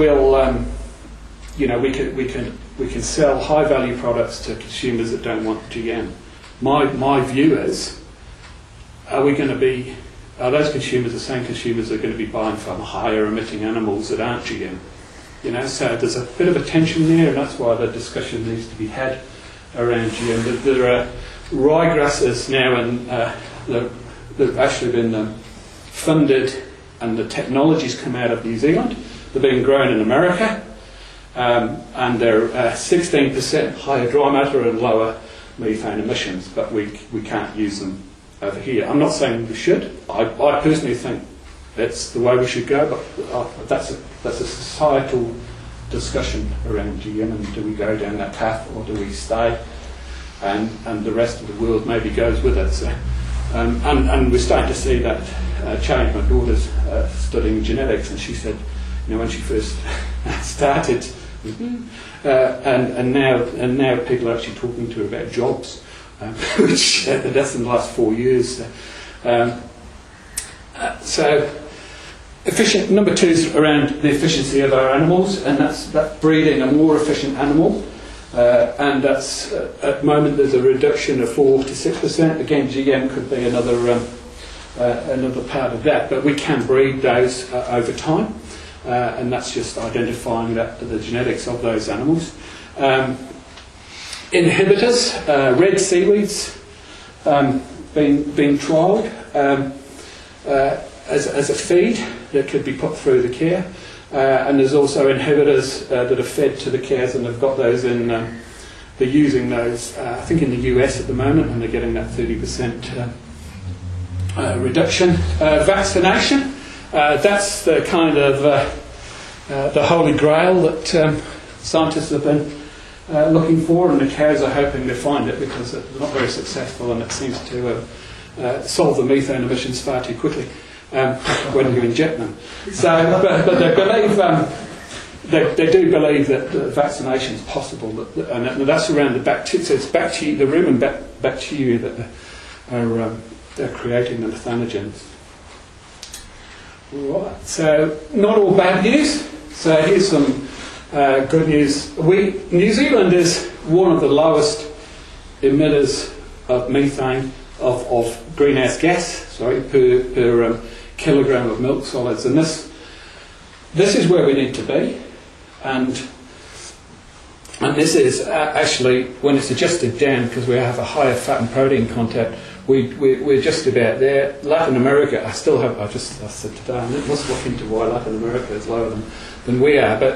A: we can sell high value products to consumers that don't want GM. My view is, are those consumers the same consumers that are going to be buying from higher emitting animals that aren't GM? So there's a bit of a tension there, and that's why the discussion needs to be had around GM. There are ryegrasses now, and they've actually been funded, and the technologies come out of New Zealand. They're being grown in America, and they're 16% higher dry matter and lower methane emissions, but we can't use them over here. I'm not saying we should. I personally think that's the way we should go, but that's a societal discussion around GM, and do we go down that path or do we stay? And the rest of the world maybe goes with it. So, and we're starting to see that change. My daughter's studying genetics, and she said, when she first started, and now people are actually talking to her about jobs, which that's in the last 4 years. So efficient. Number 2 is around the efficiency of our animals, and that's breeding a more efficient animal. And that's at the moment there's a reduction of 4 to 6%. Again, GM could be another part of that, but we can breed those over time. And that's just identifying the genetics of those animals. Inhibitors, red seaweeds, being trialled as a feed that could be put through the cow. And there's also inhibitors that are fed to the cows, and they've got those in. They're using those, I think, in the US at the moment, and they're getting that 30% reduction. Vaccination. That's the kind of the holy grail that scientists have been looking for, and the cows are hoping to find it because they're not very successful, and it seems to solve the methane emissions far too quickly when you inject them. So, but they believe. They do believe that vaccination is possible, and that's around the bacteria. So it's bacteria, the rumen bacteria that are creating the methanogens. Right. So not all bad news. So here's some good news. New Zealand is one of the lowest emitters of methane of greenhouse gas. Per kilogram of milk solids, and this is where we need to be. And this is actually, when it's adjusted down, because we have a higher fat and protein content, we're just about there. Latin America, I said today, I must look into why Latin America is lower than we are. But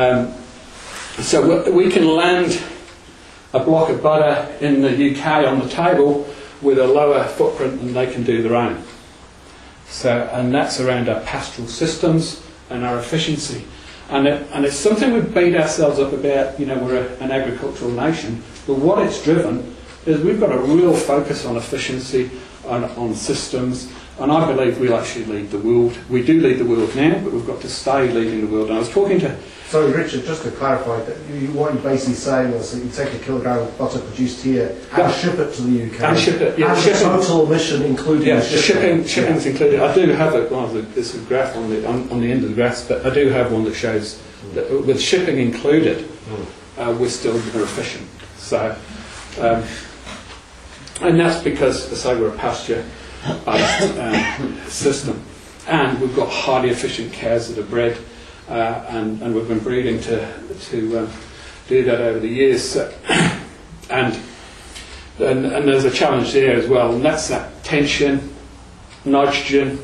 A: so we can land a block of butter in the UK on the table with a lower footprint than they can do their own. So, and that's around our pastoral systems and our efficiency. And it's something we've beat ourselves up about. We're an agricultural nation, but what it's driven is we've got a real focus on efficiency, on systems, and I believe we'll actually lead the world. We do lead the world now, but we've got to stay leading the world. And I was talking to...
B: Sorry, Richard, just to clarify, what you're basically saying is that you take a kilogram of butter produced here and ship it to the UK.
A: And ship it, yeah.
B: And the total emission including the shipping.
A: Shipping's included. I do have there's a graph on the end of the graphs, but I do have one that shows that with shipping included, we're still more efficient. So, and that's because, as I say, we're a pasture-based system, and we've got highly efficient cows that are bred. And we've been breeding to do that over the years, and there's a challenge there as well, and that's that tension, nitrogen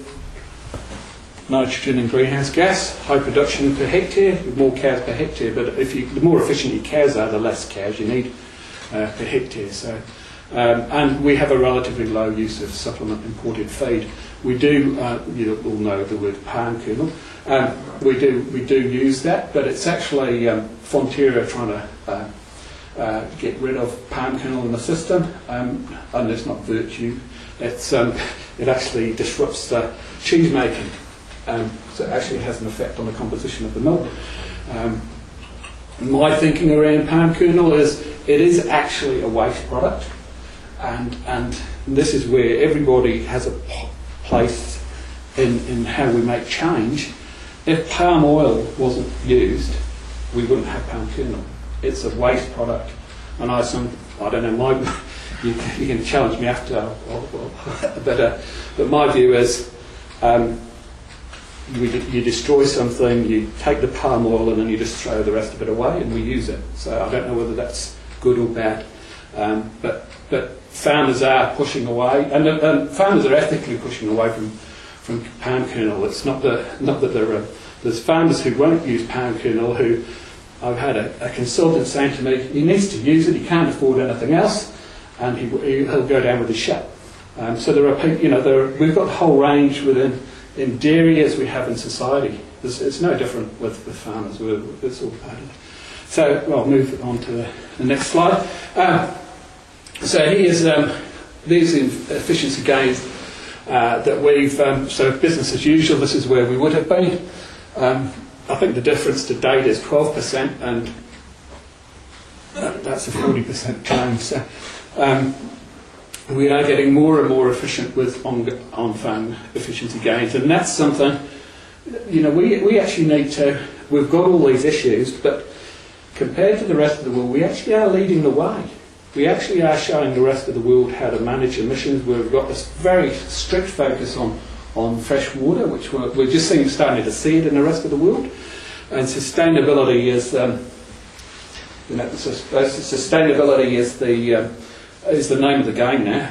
A: and greenhouse gas, high production per hectare, with more cows per hectare. But the more efficient your cows are, the less cows you need per hectare. So, and we have a relatively low use of supplement imported feed. We do, you all know the word palm kernel. We do use that, but it's actually Fonterra trying to get rid of palm kernel in the system, and it's not virtue. It actually disrupts the cheese making, so it actually has an effect on the composition of the milk. My thinking around palm kernel is it is actually a waste product, and this is where everybody has a place in how we make change. If palm oil wasn't used, we wouldn't have palm kernel. It's a waste product, and I don't know. You can challenge me after, but my view is, you destroy something, you take the palm oil, and then you just throw the rest of it away, and we use it. So I don't know whether that's good or bad, but farmers are pushing away, and farmers are ethically pushing away from palm kernel. It's not that there's farmers who won't use palm kernel who I've had a consultant saying to me he needs to use it, he can't afford anything else, and he'll go down with his shop. So there are people, we've got the whole range in dairy as we have in society. It's no different with farmers. It's all part of it. So I'll move on to the next slide. So here's these efficiency gains that we've, so business as usual, this is where we would have been. I think the difference to date is 12%, and that's a 40% change. So we are getting more and more efficient with on-farm efficiency gains, and that's something, we actually need to, we've got all these issues, but compared to the rest of the world, we actually are leading the way. We actually are showing the rest of the world how to manage emissions. We've got this very strict focus on fresh water, which we're just starting to see it in the rest of the world. And sustainability is, sustainability is the name of the game now.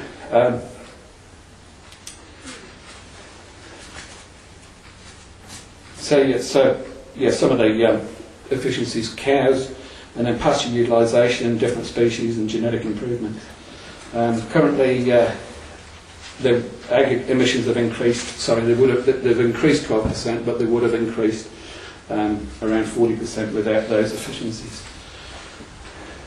A: Some of the efficiencies, cows, and then pasture utilisation, different species, and genetic improvement. Currently, the ag emissions have increased. They've increased 12%, but they would have increased around 40% without those efficiencies.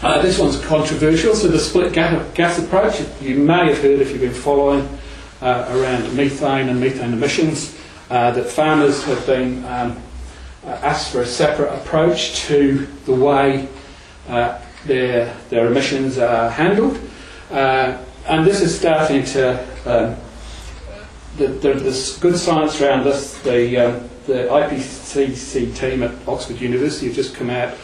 A: This one's controversial, so the split gas approach, you may have heard if you've been following around methane and methane emissions, that farmers have been asked for a separate approach to the way their emissions are handled. And this is starting to, there's good science around this. The IPCC team at Oxford University have just come out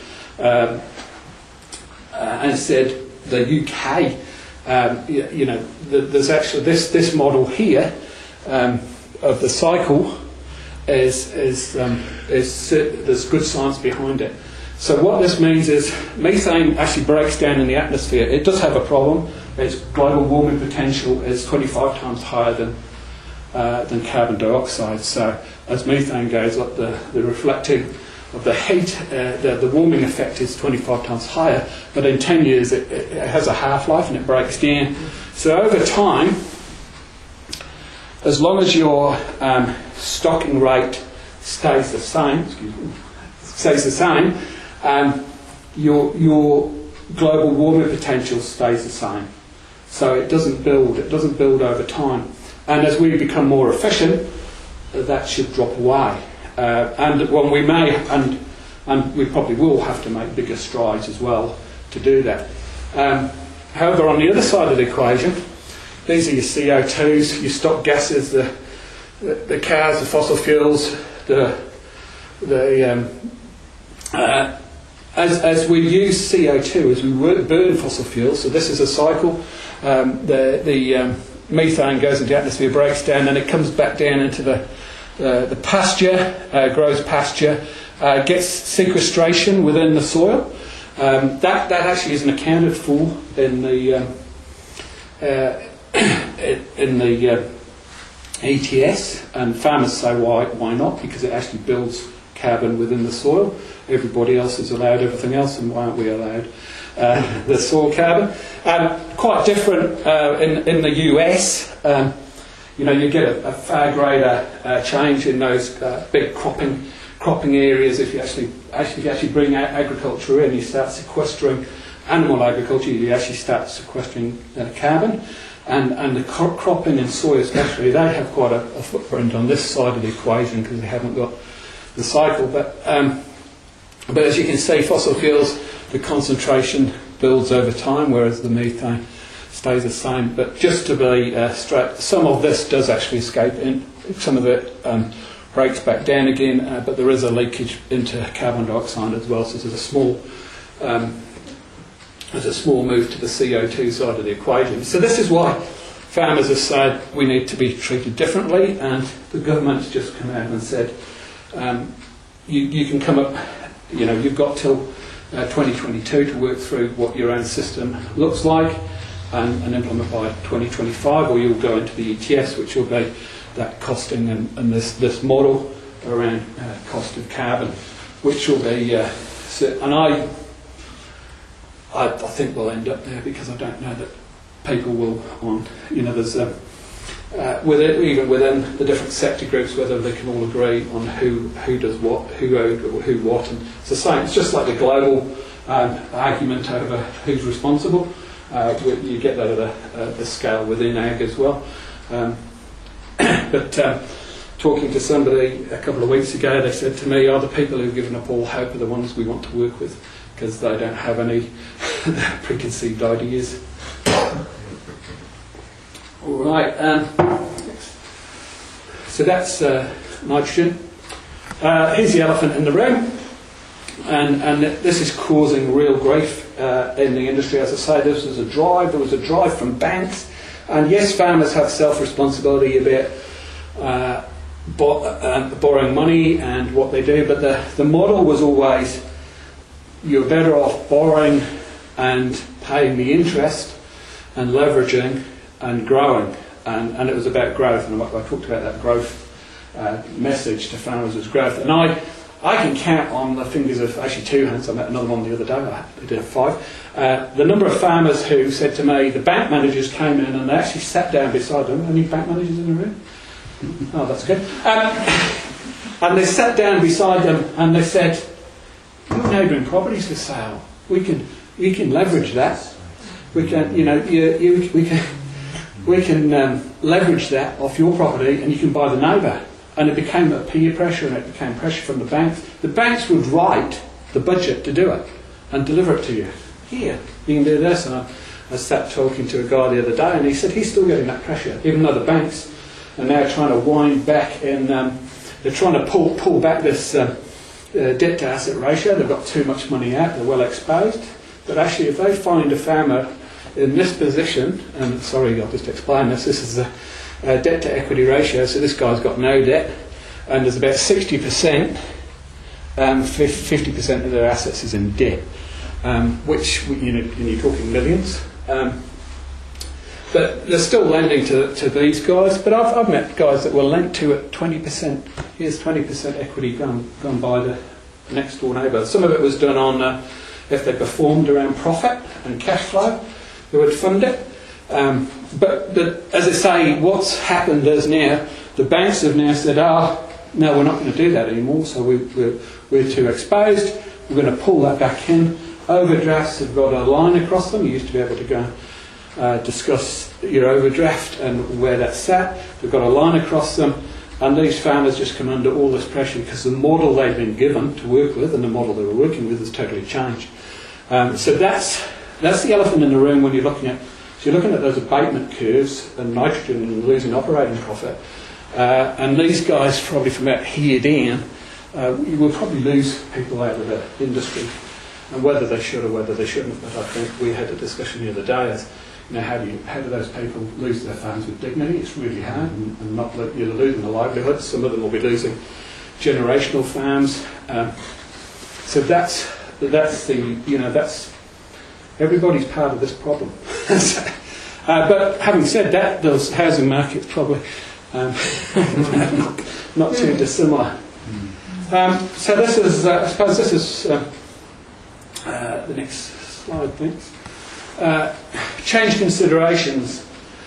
A: and said the UK, there's actually this model here of the cycle is there's good science behind it. So what this means is methane actually breaks down in the atmosphere. It does have a problem. Its global warming potential is 25 times higher than carbon dioxide. So as methane goes up, the reflecting of the heat, the warming effect is 25 times higher, but in 10 years it has a half-life and it breaks down. So over time, as long as your stocking rate stays the same, your global warming potential stays the same. So it doesn't build over time. And as we become more efficient, that should drop away. And when we may, and we probably will have to make bigger strides as well to do that. However, on the other side of the equation, these are your CO2s, your stock gases, the cars, the fossil fuels, as we use CO2, as we burn fossil fuels. So this is a cycle. The methane goes into the atmosphere, breaks down, and it comes back down into the pasture, grows pasture, gets sequestration within the soil. That actually isn't accounted for in the ETS, and farmers say why not? Because it actually builds carbon within the soil. Everybody else is allowed everything else, and why aren't we allowed the soil carbon? Quite different in the US. You get a far greater change in those big cropping areas if you actually bring agriculture in. You start sequestering animal agriculture. You actually start sequestering carbon, and the cropping in soy especially, they have quite a footprint on this side of the equation because they haven't got the cycle. But as you can see, fossil fuels, the concentration builds over time, whereas the methane stays the same. But just to be straight, some of this does actually escape in. Some of it breaks back down again, but there is a leakage into carbon dioxide as well. So there's a small move to the CO2 side of the equation. So this is why farmers have said we need to be treated differently, and the government's just come out and said you can come up, you've got till 2022 to work through what your own system looks like and implement by 2025, or you'll go into the ETS, which will be that costing and this model around cost of carbon, which will be and I think we'll end up there, because I don't know that people will there's even within the different sector groups whether they can all agree on who does what, who what, and it's the same. It's just like the global argument over who's responsible. You get that at the scale within ag as well. But talking to somebody a couple of weeks ago, they said to me, the people who've given up all hope are the ones we want to work with, because they don't have any preconceived ideas. All right. So that's nitrogen. Here's the elephant in the room, and this is causing real grief in the industry. As I say, there was a drive from banks, and yes, farmers have self-responsibility about borrowing money and what they do, but the model was always you're better off borrowing and paying the interest and leveraging and growing, and it was about growth, and I talked about that growth message to farmers as growth. And I can count on the fingers of actually two hands. I met another one the other day. I did have 5. The number of farmers who said to me, the bank managers came in and they actually sat down beside them. Any bank managers in the room? Oh, that's good. And they sat down beside them and they said, "Your neighbouring property's for sale. We can, we can leverage that. We can, we can leverage that off your property, and you can buy the neighbour. And it became a peer pressure, and it became pressure from the banks. The banks would write the budget to do it and deliver it to you. Here, you can do this. And I sat talking to a guy the other day, and he said he's still getting that pressure, even though the banks are now trying to wind back, and they're trying to pull back this debt to asset ratio. They've got too much money out, they're well exposed. But actually, if they find a farmer in this position, and sorry, I'll just explain this, this is a debt to equity ratio, so this guy's got no debt, and there's about 60%, 50% of their assets is in debt, which, you're talking millions. But they're still lending to these guys. But I've met guys that were lent to at 20%. Here's 20% equity gone by the next door neighbour. Some of it was done on if they performed around profit and cash flow, they would fund it. But as I say, what's happened is now the banks have now said, no, we're not going to do that anymore. So we're too exposed. We're going to pull that back in. Overdrafts have got a line across them. You used to be able to go discuss your overdraft and where that's sat. They've got a line across them, and these farmers just come under all this pressure because the model they've been given to work with and the model they were working with has totally changed. So that's the elephant in the room when you're looking at. So you're looking at those abatement curves and nitrogen and losing operating profit, and these guys probably from about here down, you will probably lose people out of the industry, and whether they should or whether they shouldn't. But I think we had a discussion the other day as, how do those people lose their farms with dignity? It's really hard, and not you're losing the livelihoods. Some of them will be losing generational farms. So that's that's everybody's part of this problem. But having said that, those housing markets probably not too dissimilar. So this is, I suppose, this is the next slide, thanks. Change considerations.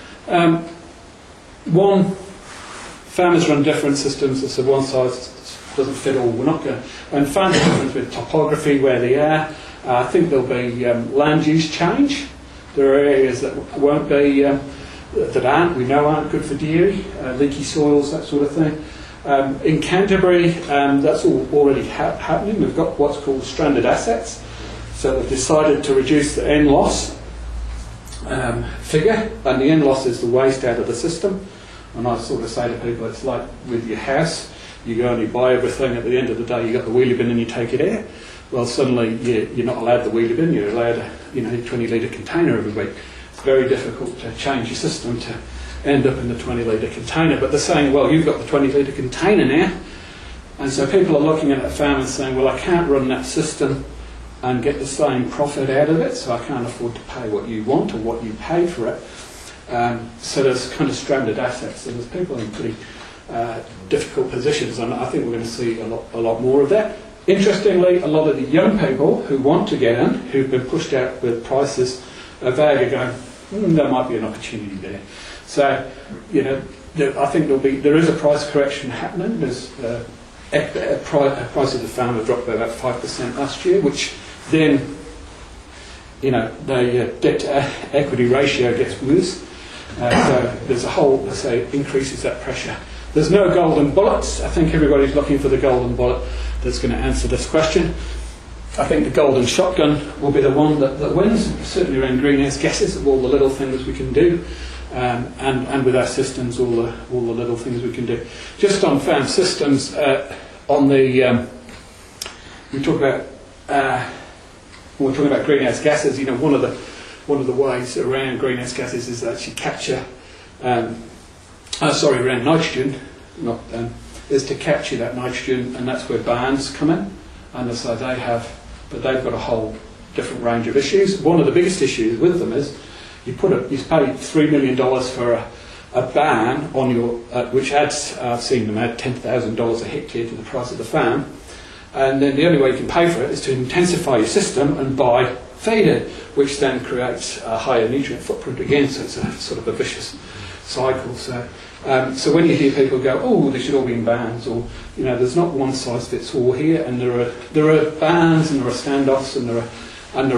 A: One, farmers run different systems, so one size doesn't fit all. We're not going to, and farmers different with topography where they are. I think there'll be land use change. There are areas that won't be, we know aren't good for dairy, leaky soils, that sort of thing. In Canterbury, that's all already happening. We've got what's called stranded assets. So they've decided to reduce the N-loss figure, and the N-loss is the waste out of the system. And I sort of say to people, it's like with your house, you go and you buy everything, at the end of the day you got the wheelie bin and you take it out. Well, suddenly you're not allowed the wheelie bin, you're allowed a 20-litre container every week. It's very difficult to change your system to end up in the 20-litre container. But they're saying, well, you've got the 20-litre container now. And so people are looking at a farm and saying, well, I can't run that system and get the same profit out of it, so I can't afford to pay what you want or what you pay for it. So there's kind of stranded assets. So there's people in pretty difficult positions, and I think we're going to see a lot more of that. Interestingly, a lot of the young people who want to get in, who've been pushed out with prices, are vague, going, there might be an opportunity there. So, I think there is a price correction happening. There's prices of farm have dropped by about 5% last year, which then, the debt to equity ratio gets worse. So there's a whole, increases that pressure. There's no golden bullets. I think everybody's looking for the golden bullet that's going to answer this question. I think the golden shotgun will be the one that wins, certainly around greenhouse gases, of all the little things we can do, and with our systems, all the little things we can do. Just on farm systems, we talk about when we're talking about greenhouse gases. One of the ways around greenhouse gases is actually capture. Around nitrogen, is to capture that nitrogen, and that's where barns come in. And so they've got a whole different range of issues. One of the biggest issues with them is you pay $3 million for a barn on your, which adds, I've seen them add $10,000 a hectare to the price of the farm, and then the only way you can pay for it is to intensify your system and buy feeder, which then creates a higher nutrient footprint again. So it's a sort of a vicious cycle. So when you hear people go, oh, they should all be in barns, or there's not one size fits all here, and there are barns and there are standoffs and there are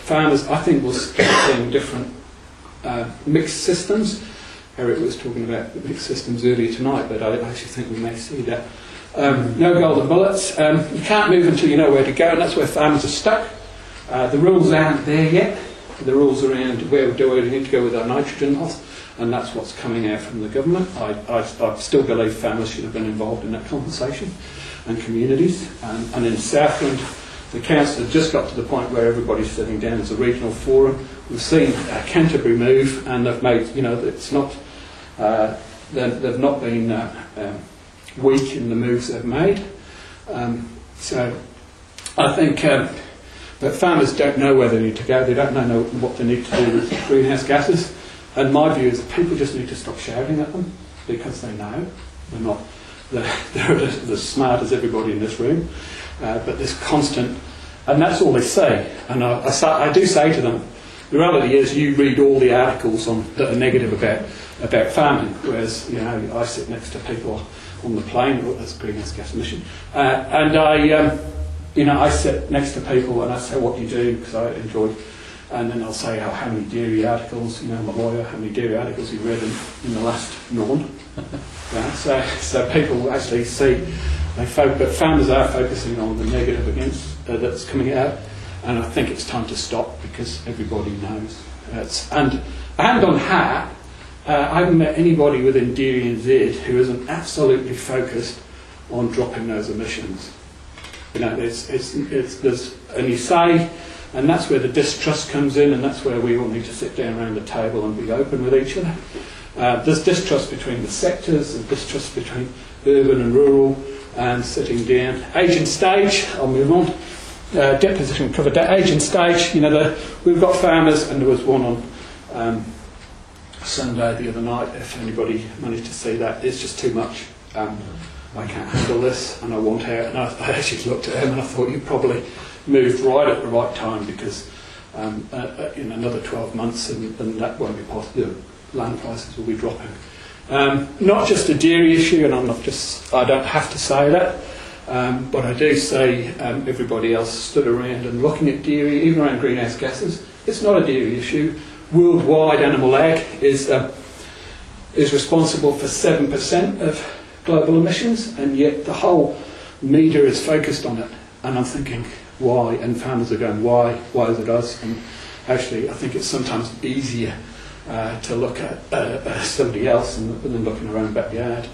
A: farmers, I think, will start seeing different mixed systems. Eric was talking about mixed systems earlier tonight, but I actually think we may see that. No golden bullets. You can't move until you know where to go, and that's where farmers are stuck. The rules aren't there yet. The rules around where do we need to go with our nitrogen loss, and that's what's coming out from the government. I still believe farmers should have been involved in that conversation, and communities. And in Southland, the council have just got to the point where everybody's sitting down as a regional forum. We've seen Canterbury move, and they've made, it's not, they've not been weak in the moves they've made. So I think that farmers don't know where they need to go. They don't know what they need to do with greenhouse gases. And my view is that people just need to stop shouting at them, because they know. They're as smart as everybody in this room. But there's constant, and that's all they say. And I do say to them, the reality is you read all the articles that are negative about farming, whereas I sit next to people on the plane, that's greenhouse gas emission, and I sit next to people and I say what you do, because I enjoy, and then I'll say how many dairy articles, I'm a lawyer, how many dairy articles you read in the last none. So people actually see, but farmers are focusing on the negative that's coming out, and I think it's time to stop, because everybody knows. And hand on heart, I haven't met anybody within Dairy NZ who isn't absolutely focused on dropping those emissions. There's, and you say, and that's where the distrust comes in, and that's where we all need to sit down around the table and be open with each other. There's distrust between the sectors, there's distrust between urban and rural, and sitting down. Age and stage, I'll move on. Deposition covered that. Age and stage, we've got farmers, and there was one on Sunday the other night, if anybody managed to see that. It's just too much. I can't handle this, and I want out. And I actually looked at him and I thought, you probably moved right at the right time, because in another 12 months and that won't be possible. Land prices will be dropping. Not just a dairy issue, and I don't have to say that, but I do say everybody else stood around and looking at dairy, even around greenhouse gases. It's not a dairy issue. Worldwide, animal ag is responsible for 7% of global emissions, and yet the whole media is focused on it. And I'm thinking, why? And farmers are going, why? Why is it us? And actually, I think it's sometimes easier to look at somebody else than looking around the backyard.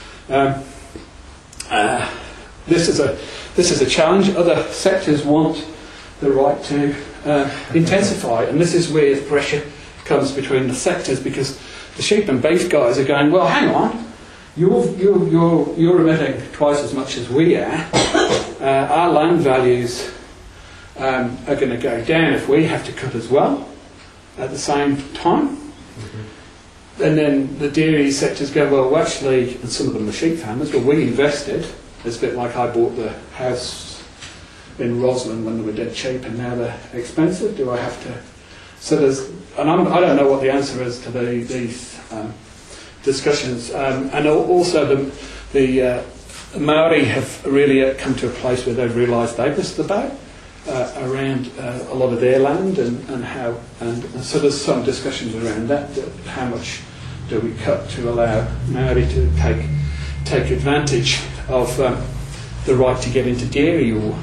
A: This is a challenge. Other sectors want the right to intensify, and this is where the pressure comes between the sectors, because the sheep and beef guys are going, well, hang on, you're emitting twice as much as we are. Our land values are going to go down if we have to cut as well at the same time. And then the dairy sectors go, well, actually, and some of them are sheep farmers, well, we invested. It's a bit like I bought the house in Roslyn when they were dead cheap, and now they're expensive. Do I have to? So I don't know what the answer is to these discussions. And also the Maori have really come to a place where they've realised they've missed the boat around a lot of their land and how, and so there's some discussions around that. How much do we cut to allow Maori to take advantage of the right to get into dairy, or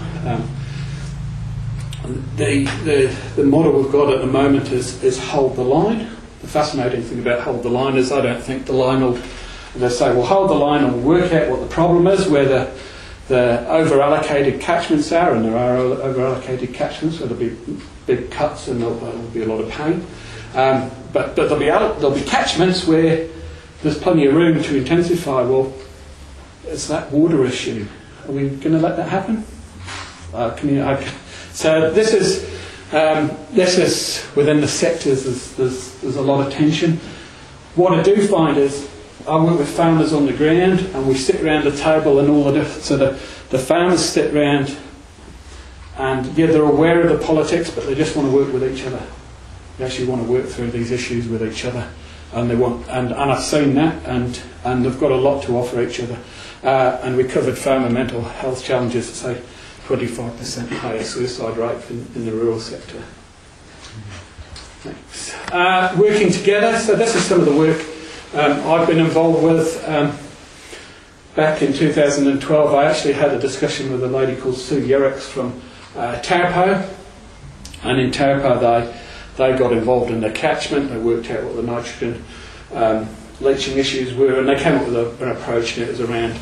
A: the model we've got at the moment is hold the line. The fascinating thing about hold the line is I don't think the line will, they say, well, hold the line and work out what the problem is, where the over-allocated catchments are, and there are over-allocated catchments, so there'll be big cuts and there'll be a lot of pain. But there'll be catchments where there's plenty of room to intensify. Well, it's that water issue. Are we going to let that happen? So this is within the sectors. There's a lot of tension. What I do find is I work with farmers on the ground, and we sit around the table, and all the farmers sit around, and they're aware of the politics, but they just want to work with each other. They actually want to work through these issues with each other, and they want, and I've seen that, and they've got a lot to offer each other. And we covered farmer mental health challenges, say 25% higher suicide rate in the rural sector. Thanks. Working together, so this is some of the work I've been involved with. Back in 2012 I actually had a discussion with a lady called Sue Yerricks from Taupo, and in Taupo they got involved in the catchment. They worked out what the nitrogen leaching issues were, and they came up with an approach, and it was around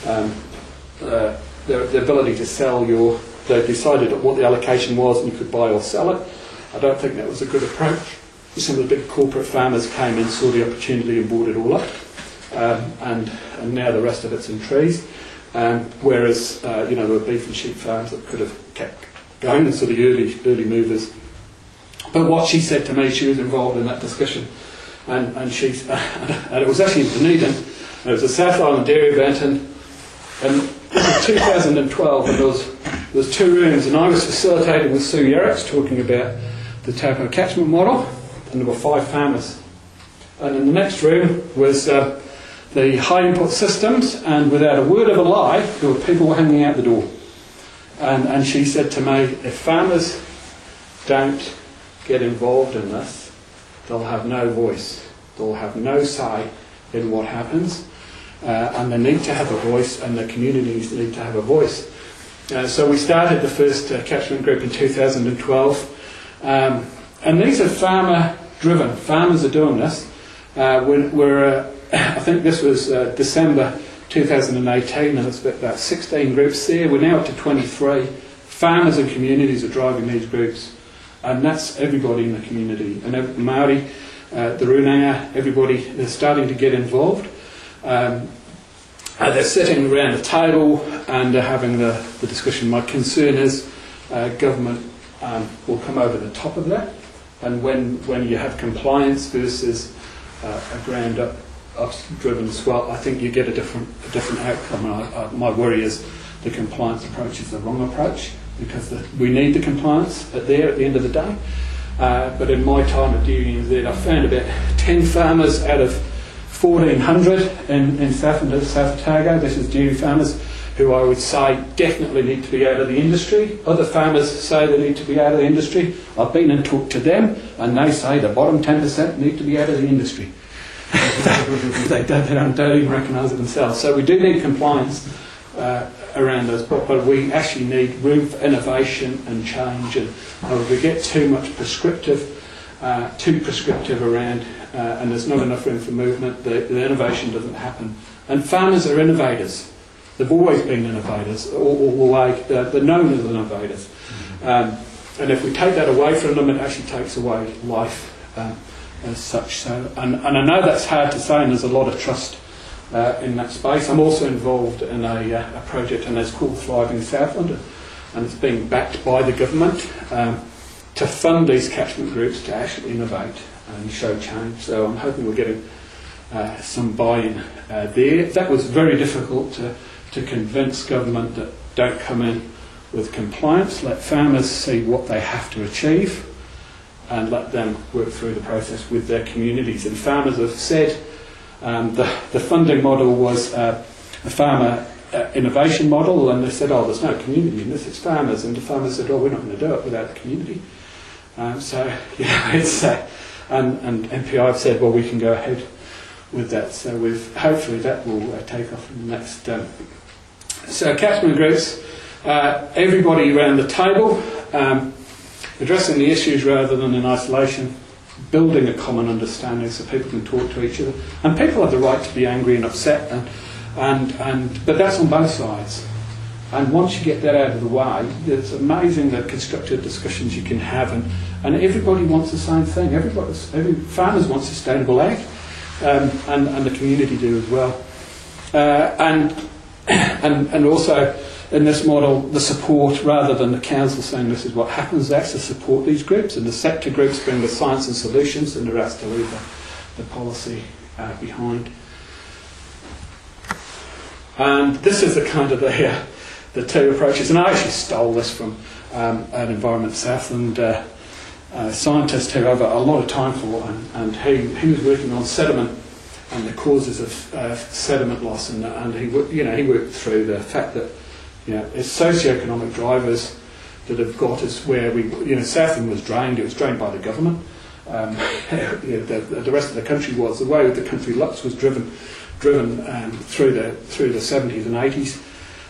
A: the ability to sell they decided what the allocation was, and you could buy or sell it. I don't think that was a good approach. Some of the big corporate farmers came in, saw the opportunity and bought it all up, and now the rest of it's in trees. Whereas there were beef and sheep farms that could have kept going, and so the early movers. But what she said to me, she was involved in that discussion, and it was actually in Dunedin. It was the South Island Dairy event, and it was 2012, and there was 2 rooms, and I was facilitating with Sue Yerricks talking about the Taupo catchment model, and there were 5 farmers. And in the next room was the high input systems, and without a word of a lie, there were people hanging out the door. And she said to me, if farmers don't get involved in this, they'll have no voice, they'll have no say in what happens, and they need to have a voice, and the communities need to have a voice. So we started the first catchment group in 2012, and these are farmer-driven. Farmers are doing this. I think this was December 2018, and it's about 16 groups there. We're now up to 23. Farmers and communities are driving these groups, and that's everybody in the community. And Māori, the Runanga, everybody, they're starting to get involved. They're sitting around a table and they're having the discussion. My concern is government will come over the top of that, and when you have compliance versus a ground up driven swell, I think you get a different outcome. And my worry is the compliance approach is the wrong approach, because we need the compliance at the end of the day. But in my time at DUNZ, I found about 10 farmers out of 1,400 in South Otago. This is dairy farmers who I would say definitely need to be out of the industry. Other farmers say they need to be out of the industry. I've been and talked to them, and they say the bottom 10% need to be out of the industry. they don't even recognise it themselves. So we do need compliance around those, but we actually need room for innovation and change. And if we get too prescriptive around, and there's not enough room for movement, the innovation doesn't happen. And farmers are innovators. They've always been innovators, all the way. They're known as innovators. And if we take that away from them, it actually takes away life as such. So, and I know that's hard to say, and there's a lot of trust in that space. I'm also involved in a project, and it's called Thriving Southland, and it's being backed by the government to fund these catchment groups to actually innovate and show change. So I'm hoping we're getting some buy-in there. That was very difficult to convince government that don't come in with compliance, let farmers see what they have to achieve, and let them work through the process with their communities. And farmers have said the funding model was a farmer innovation model, and they said, oh, there's no community in this, it's farmers. And the farmers said, oh, we're not going to do it without the community. It's and MPI have said, well, we can go ahead with that. So hopefully that will take off in the next. So catchment groups, everybody around the table, addressing the issues rather than in isolation, building a common understanding so people can talk to each other. And people have the right to be angry and upset, but that's on both sides. And once you get that out of the way, it's amazing the constructive discussions you can have, and everybody wants the same thing. Every farmers want sustainable ag, and the community do as well. And also in this model, the support, rather than the council saying this is what happens, they actually support these groups, and the sector groups bring the science and solutions, and the rest to leave the policy behind. And this is the kind of the two approaches, and I actually stole this from an Environment Southland scientist who I have a lot of time for, and he was working on sediment and the causes of sediment loss, and he worked through the fact that it's socioeconomic drivers that have got us where we, Southland was drained. It was drained by the government. The rest of the country was. The way the country looks was driven through the 70s and 80s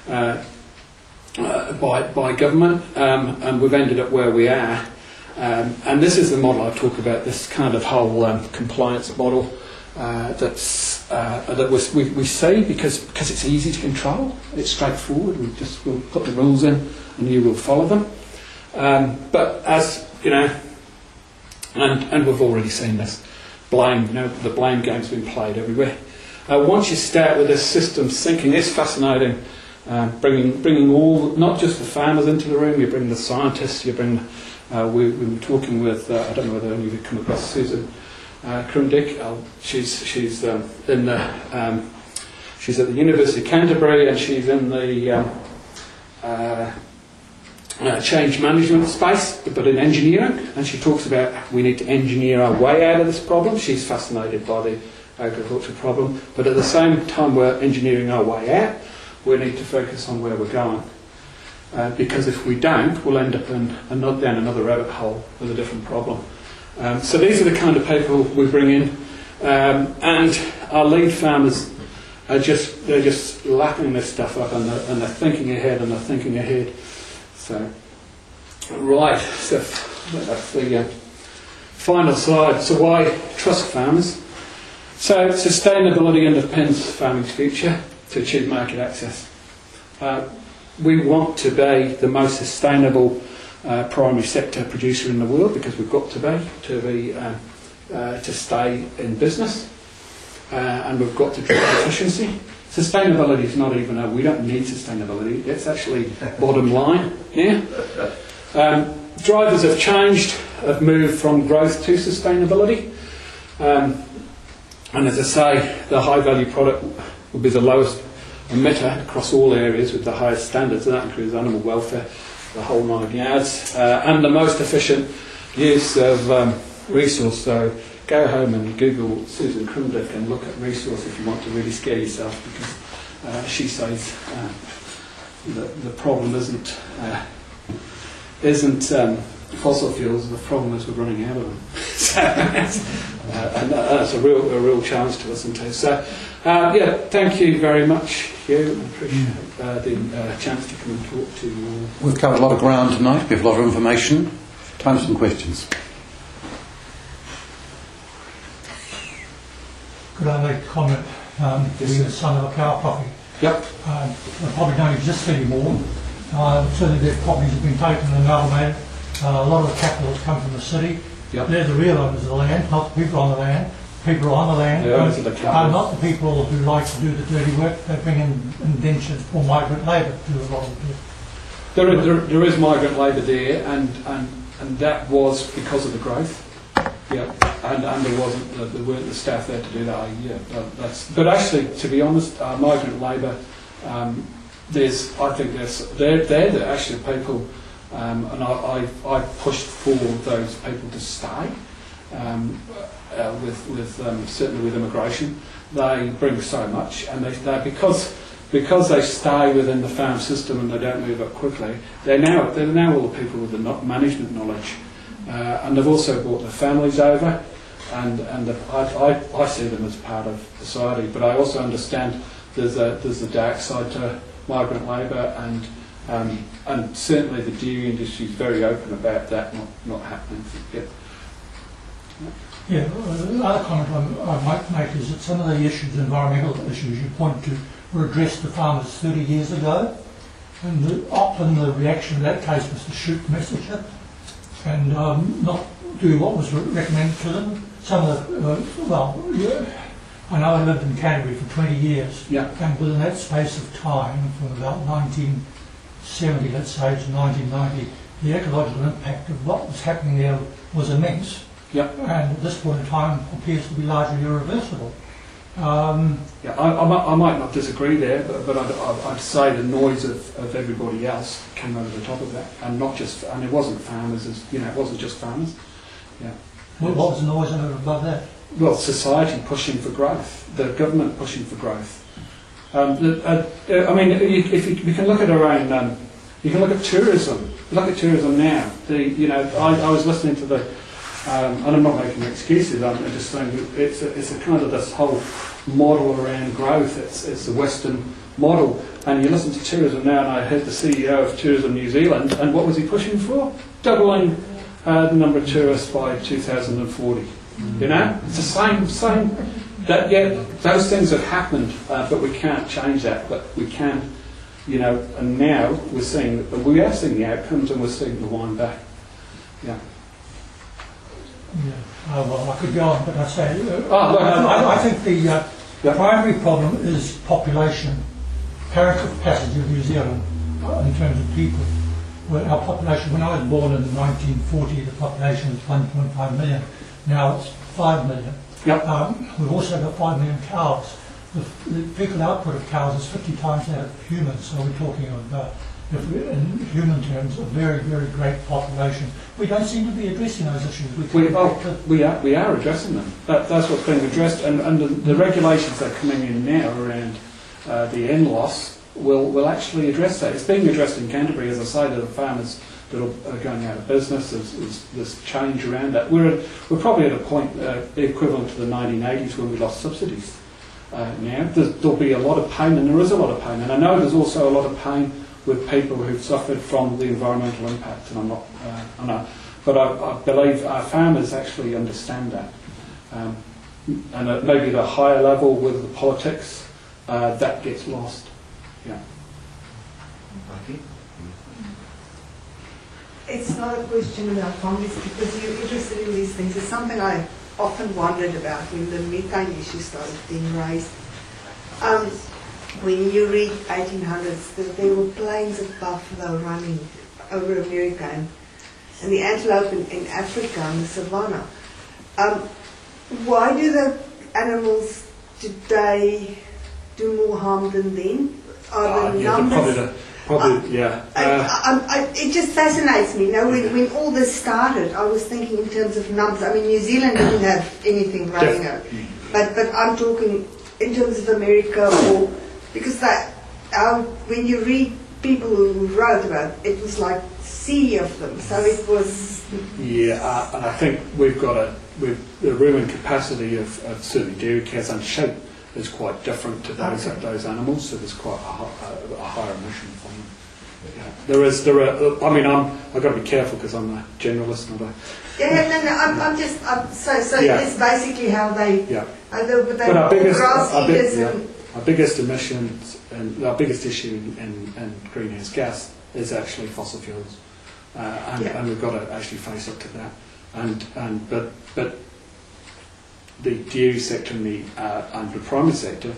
A: by government, and we've ended up where we are. And this is the model I talk about. This kind of whole compliance model that we see because it's easy to control. It's straightforward. We'll put the rules in, and you will follow them. But as you know. And we've already seen this blame. The blame game's been played everywhere. Once you start with this system thinking, it's fascinating. Bringing all, not just the farmers into the room. You bring the scientists. You bring. We were talking with. I don't know whether any of you come across Susan Krumdick. She's in the. She's at the University of Canterbury, and she's in the. Change management space, but in engineering, and she talks about we need to engineer our way out of this problem. She's fascinated by the agriculture problem, but at the same time we're engineering our way out, we need to focus on where we're going, because if we don't, we'll end up down another rabbit hole with a different problem. So these are the kind of people we bring in, and our lead farmers are they're just lapping this stuff up, and they're thinking ahead. So, right, so that's the final slide. So why trust farmers? So sustainability underpins farming's future to achieve market access. We want to be the most sustainable primary sector producer in the world because we've got to stay in business, and we've got to drive efficiency. Sustainability is not even we don't need sustainability, it's actually bottom line. Yeah. Drivers have changed, have moved from growth to sustainability. And as I say, the high value product will be the lowest emitter across all areas with the highest standards, and that includes animal welfare, the whole 9 yards, and the most efficient use of resource. So go home and Google Susan Krumdick and look at resource if you want to really scare yourself, because she says the problem isn't fossil fuels. The problem is we're running out of them. So, and that's a real challenge to us. So thank you very much, Hugh. I appreciate the chance to come and talk to you.
C: We've covered a lot of ground tonight. We have a lot of information. Time for some questions.
D: Could I make a comment? Being the son of a power property.
C: Yep.
D: They probably don't exist anymore. Certainly their properties have been taken and amalgamated. A lot of the capital has come from the city.
C: Yep.
D: They're the real owners of the land, not the people on the land. People who are on the land are not the people who like to do the dirty work. They bring in indentured or migrant labour to do a lot of it.
A: There is migrant labour there, and that was because of the growth. Yeah, and there weren't the staff there to do that. Yeah, but actually, to be honest, migrant labour, they're actually people, and I pushed for those people to stay. Certainly with immigration, they bring so much, and they because they stay within the farm system and they don't move up quickly. They're now all the people with the management knowledge. And they've also brought their families over, and I see them as part of society. But I also understand there's a dark side to migrant labour, and certainly the dairy industry is very open about that not happening.
D: Yeah, the other comment I might make is that some of the environmental issues you point to, were addressed to farmers 30 years ago, and often the reaction in that case was to shoot the messenger and not do what was recommended to them. Some of the, I know I lived in Canterbury for 20 years, and within that space of time, from about 1970, let's say, to 1990, the ecological impact of what was happening there was immense. And at this point in time appears to be largely irreversible.
A: I might not disagree there, but I'd say the noise of everybody else came over the top of that, and it wasn't farmers, it wasn't just farmers. Yeah.
D: What was the noise over above that?
A: Well, society pushing for growth, the government pushing for growth. We can look at our own. You can look at tourism. look at tourism now. I was listening to the, and I'm not making excuses. I'm just saying it's a kind of this whole model around growth. It's the Western model, and you listen to tourism now. And I heard the CEO of Tourism New Zealand, and what was he pushing for? Doubling the number of tourists by 2040. It's the same. That those things have happened, but we can't change that. But we can. And now we are seeing the outcomes, and we're seeing the wind back. Yeah.
D: Well, I could go on, but I say,
A: I
D: I think the primary problem is population, carrying capacity of New Zealand in terms of people. Well, our population, when I was born in 1940, the population was 1.5 million. Now it's 5 million.
A: Yep.
D: We've also got 5 million cows. The fecal output of cows is 50 times that of humans, so we're talking of, in human terms, a very, very great population. We don't seem to be addressing those issues.
A: We are addressing them. That's what's being addressed, and the regulations that are coming in now around the N loss will actually address that. It's being addressed in Canterbury, as I say, to the farmers that are going out of business. There's change around that. We're probably at a point equivalent to the 1980s when we lost subsidies. Now there'll be a lot of pain, and there is a lot of pain, and I know there's also a lot of pain with people who've suffered from the environmental impact, and I know, but I believe our farmers actually understand that, and at maybe the higher level with the politics, that gets lost. Yeah.
E: It's not a question about families because you're interested in these things. It's something I often wondered about when the methane issue started being raised. When you read 1800s, that there were planes of buffalo running over America and the antelope in Africa and the savannah. Why do the animals today do more harm than then? Are the numbers? It just fascinates me. When all this started, I was thinking in terms of numbers. I mean, New Zealand didn't have anything running out, but I'm talking in terms of America, or because when you read people who wrote about it, it was like sea of them. So it was.
A: Yeah, and I think we've got the rumen capacity of certainly dairy cows and sheep is quite different to those animals. So there's quite a higher emission from them. Yeah. I mean, I've got to be careful because I'm a generalist, not a. It's basically how they. Yeah.
E: But
A: our biggest emissions and our biggest issue in greenhouse gas is actually fossil fuels, and we've got to actually face up to that. But the dairy sector and the primary sector.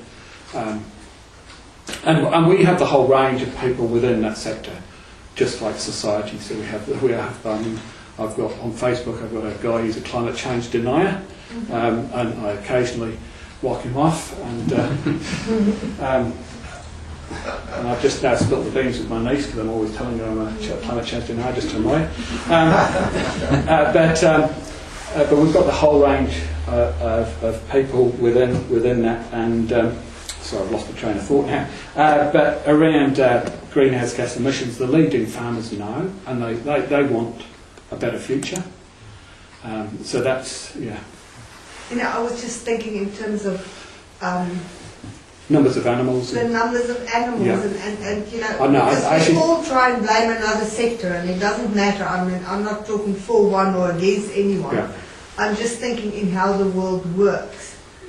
A: And we have the whole range of people within that sector, just like society. So I've got on Facebook, I've got a guy who's a climate change denier, and I occasionally walk him off, and I've just now spilt the beans with my niece because I'm always telling her I'm a climate change denier just to annoy her. But we've got the whole range of people within that, and. Sorry, I've lost my train of thought now. But around greenhouse gas emissions, the leading farmers know, and they want a better future. So that's, yeah.
E: I was just thinking in terms of
A: numbers of animals.
E: The numbers of animals, and
A: because
E: we all try and blame another sector, and it doesn't matter. I mean, I'm not talking for one or against anyone. Yeah. I'm just thinking in how the world works.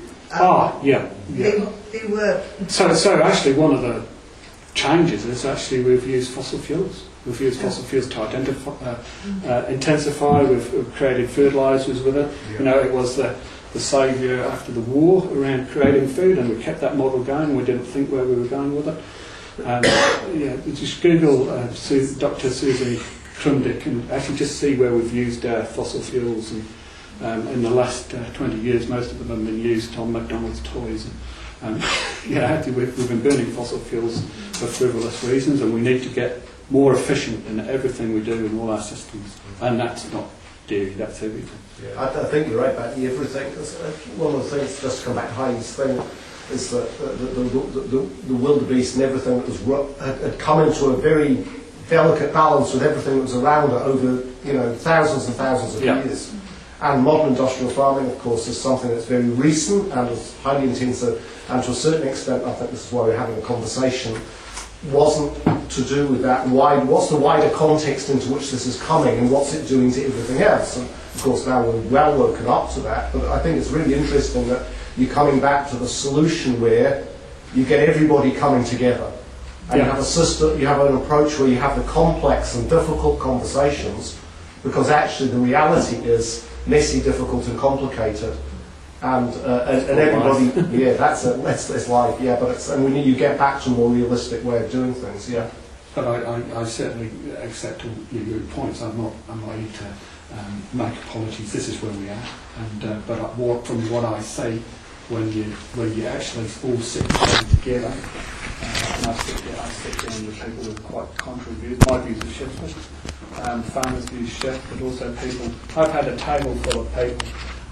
E: They were. So
A: actually, one of the changes is actually we've used fossil fuels. We've used fossil fuels to intensify. We've created fertilisers with it. Yeah. It was the saviour after the war around creating food, and we kept that model going. We didn't think where we were going with it. Just Google Dr. Susan Krumdick and actually just see where we've used fossil fuels. And in the last 20 years, most of them have been used on McDonald's toys. We've been burning fossil fuels for frivolous reasons, and we need to get more efficient in everything we do in all our systems. And that's not dairy, that's everything.
B: Yeah, I think you're right about everything. One of the things, just to come back to Heidi's thing, is that the wildebeest and everything that had come into a very delicate balance with everything that was around it over, thousands and thousands of
A: Yeah.
B: years. And modern industrial farming, of course, is something that's very recent and is highly intensive, and to a certain extent, I think this is why we're having a conversation, wasn't to do with that. What's the wider context into which this is coming, and what's it doing to everything else? And of course, now we're well woken up to that. But I think it's really interesting that you're coming back to the solution where you get everybody coming together, and you have a system, you have an approach where you have the complex and difficult conversations, because actually the reality is messy, difficult, and complicated. And everybody, yeah, that's life, yeah. But we need you get back to a more realistic way of doing things, yeah.
C: But I certainly accept all your points. I'm not here to make apologies. This is where we are. And from what I say, when you actually all sit down together,
F: and I sit down with people with quite contrary views. My views are shifted. Farmers' views shift, but also people. I've had a table full of people.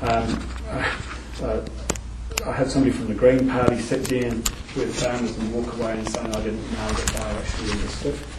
F: I had somebody from the Green Party sit down with farmers and walk away and saying I didn't know that they actually understood.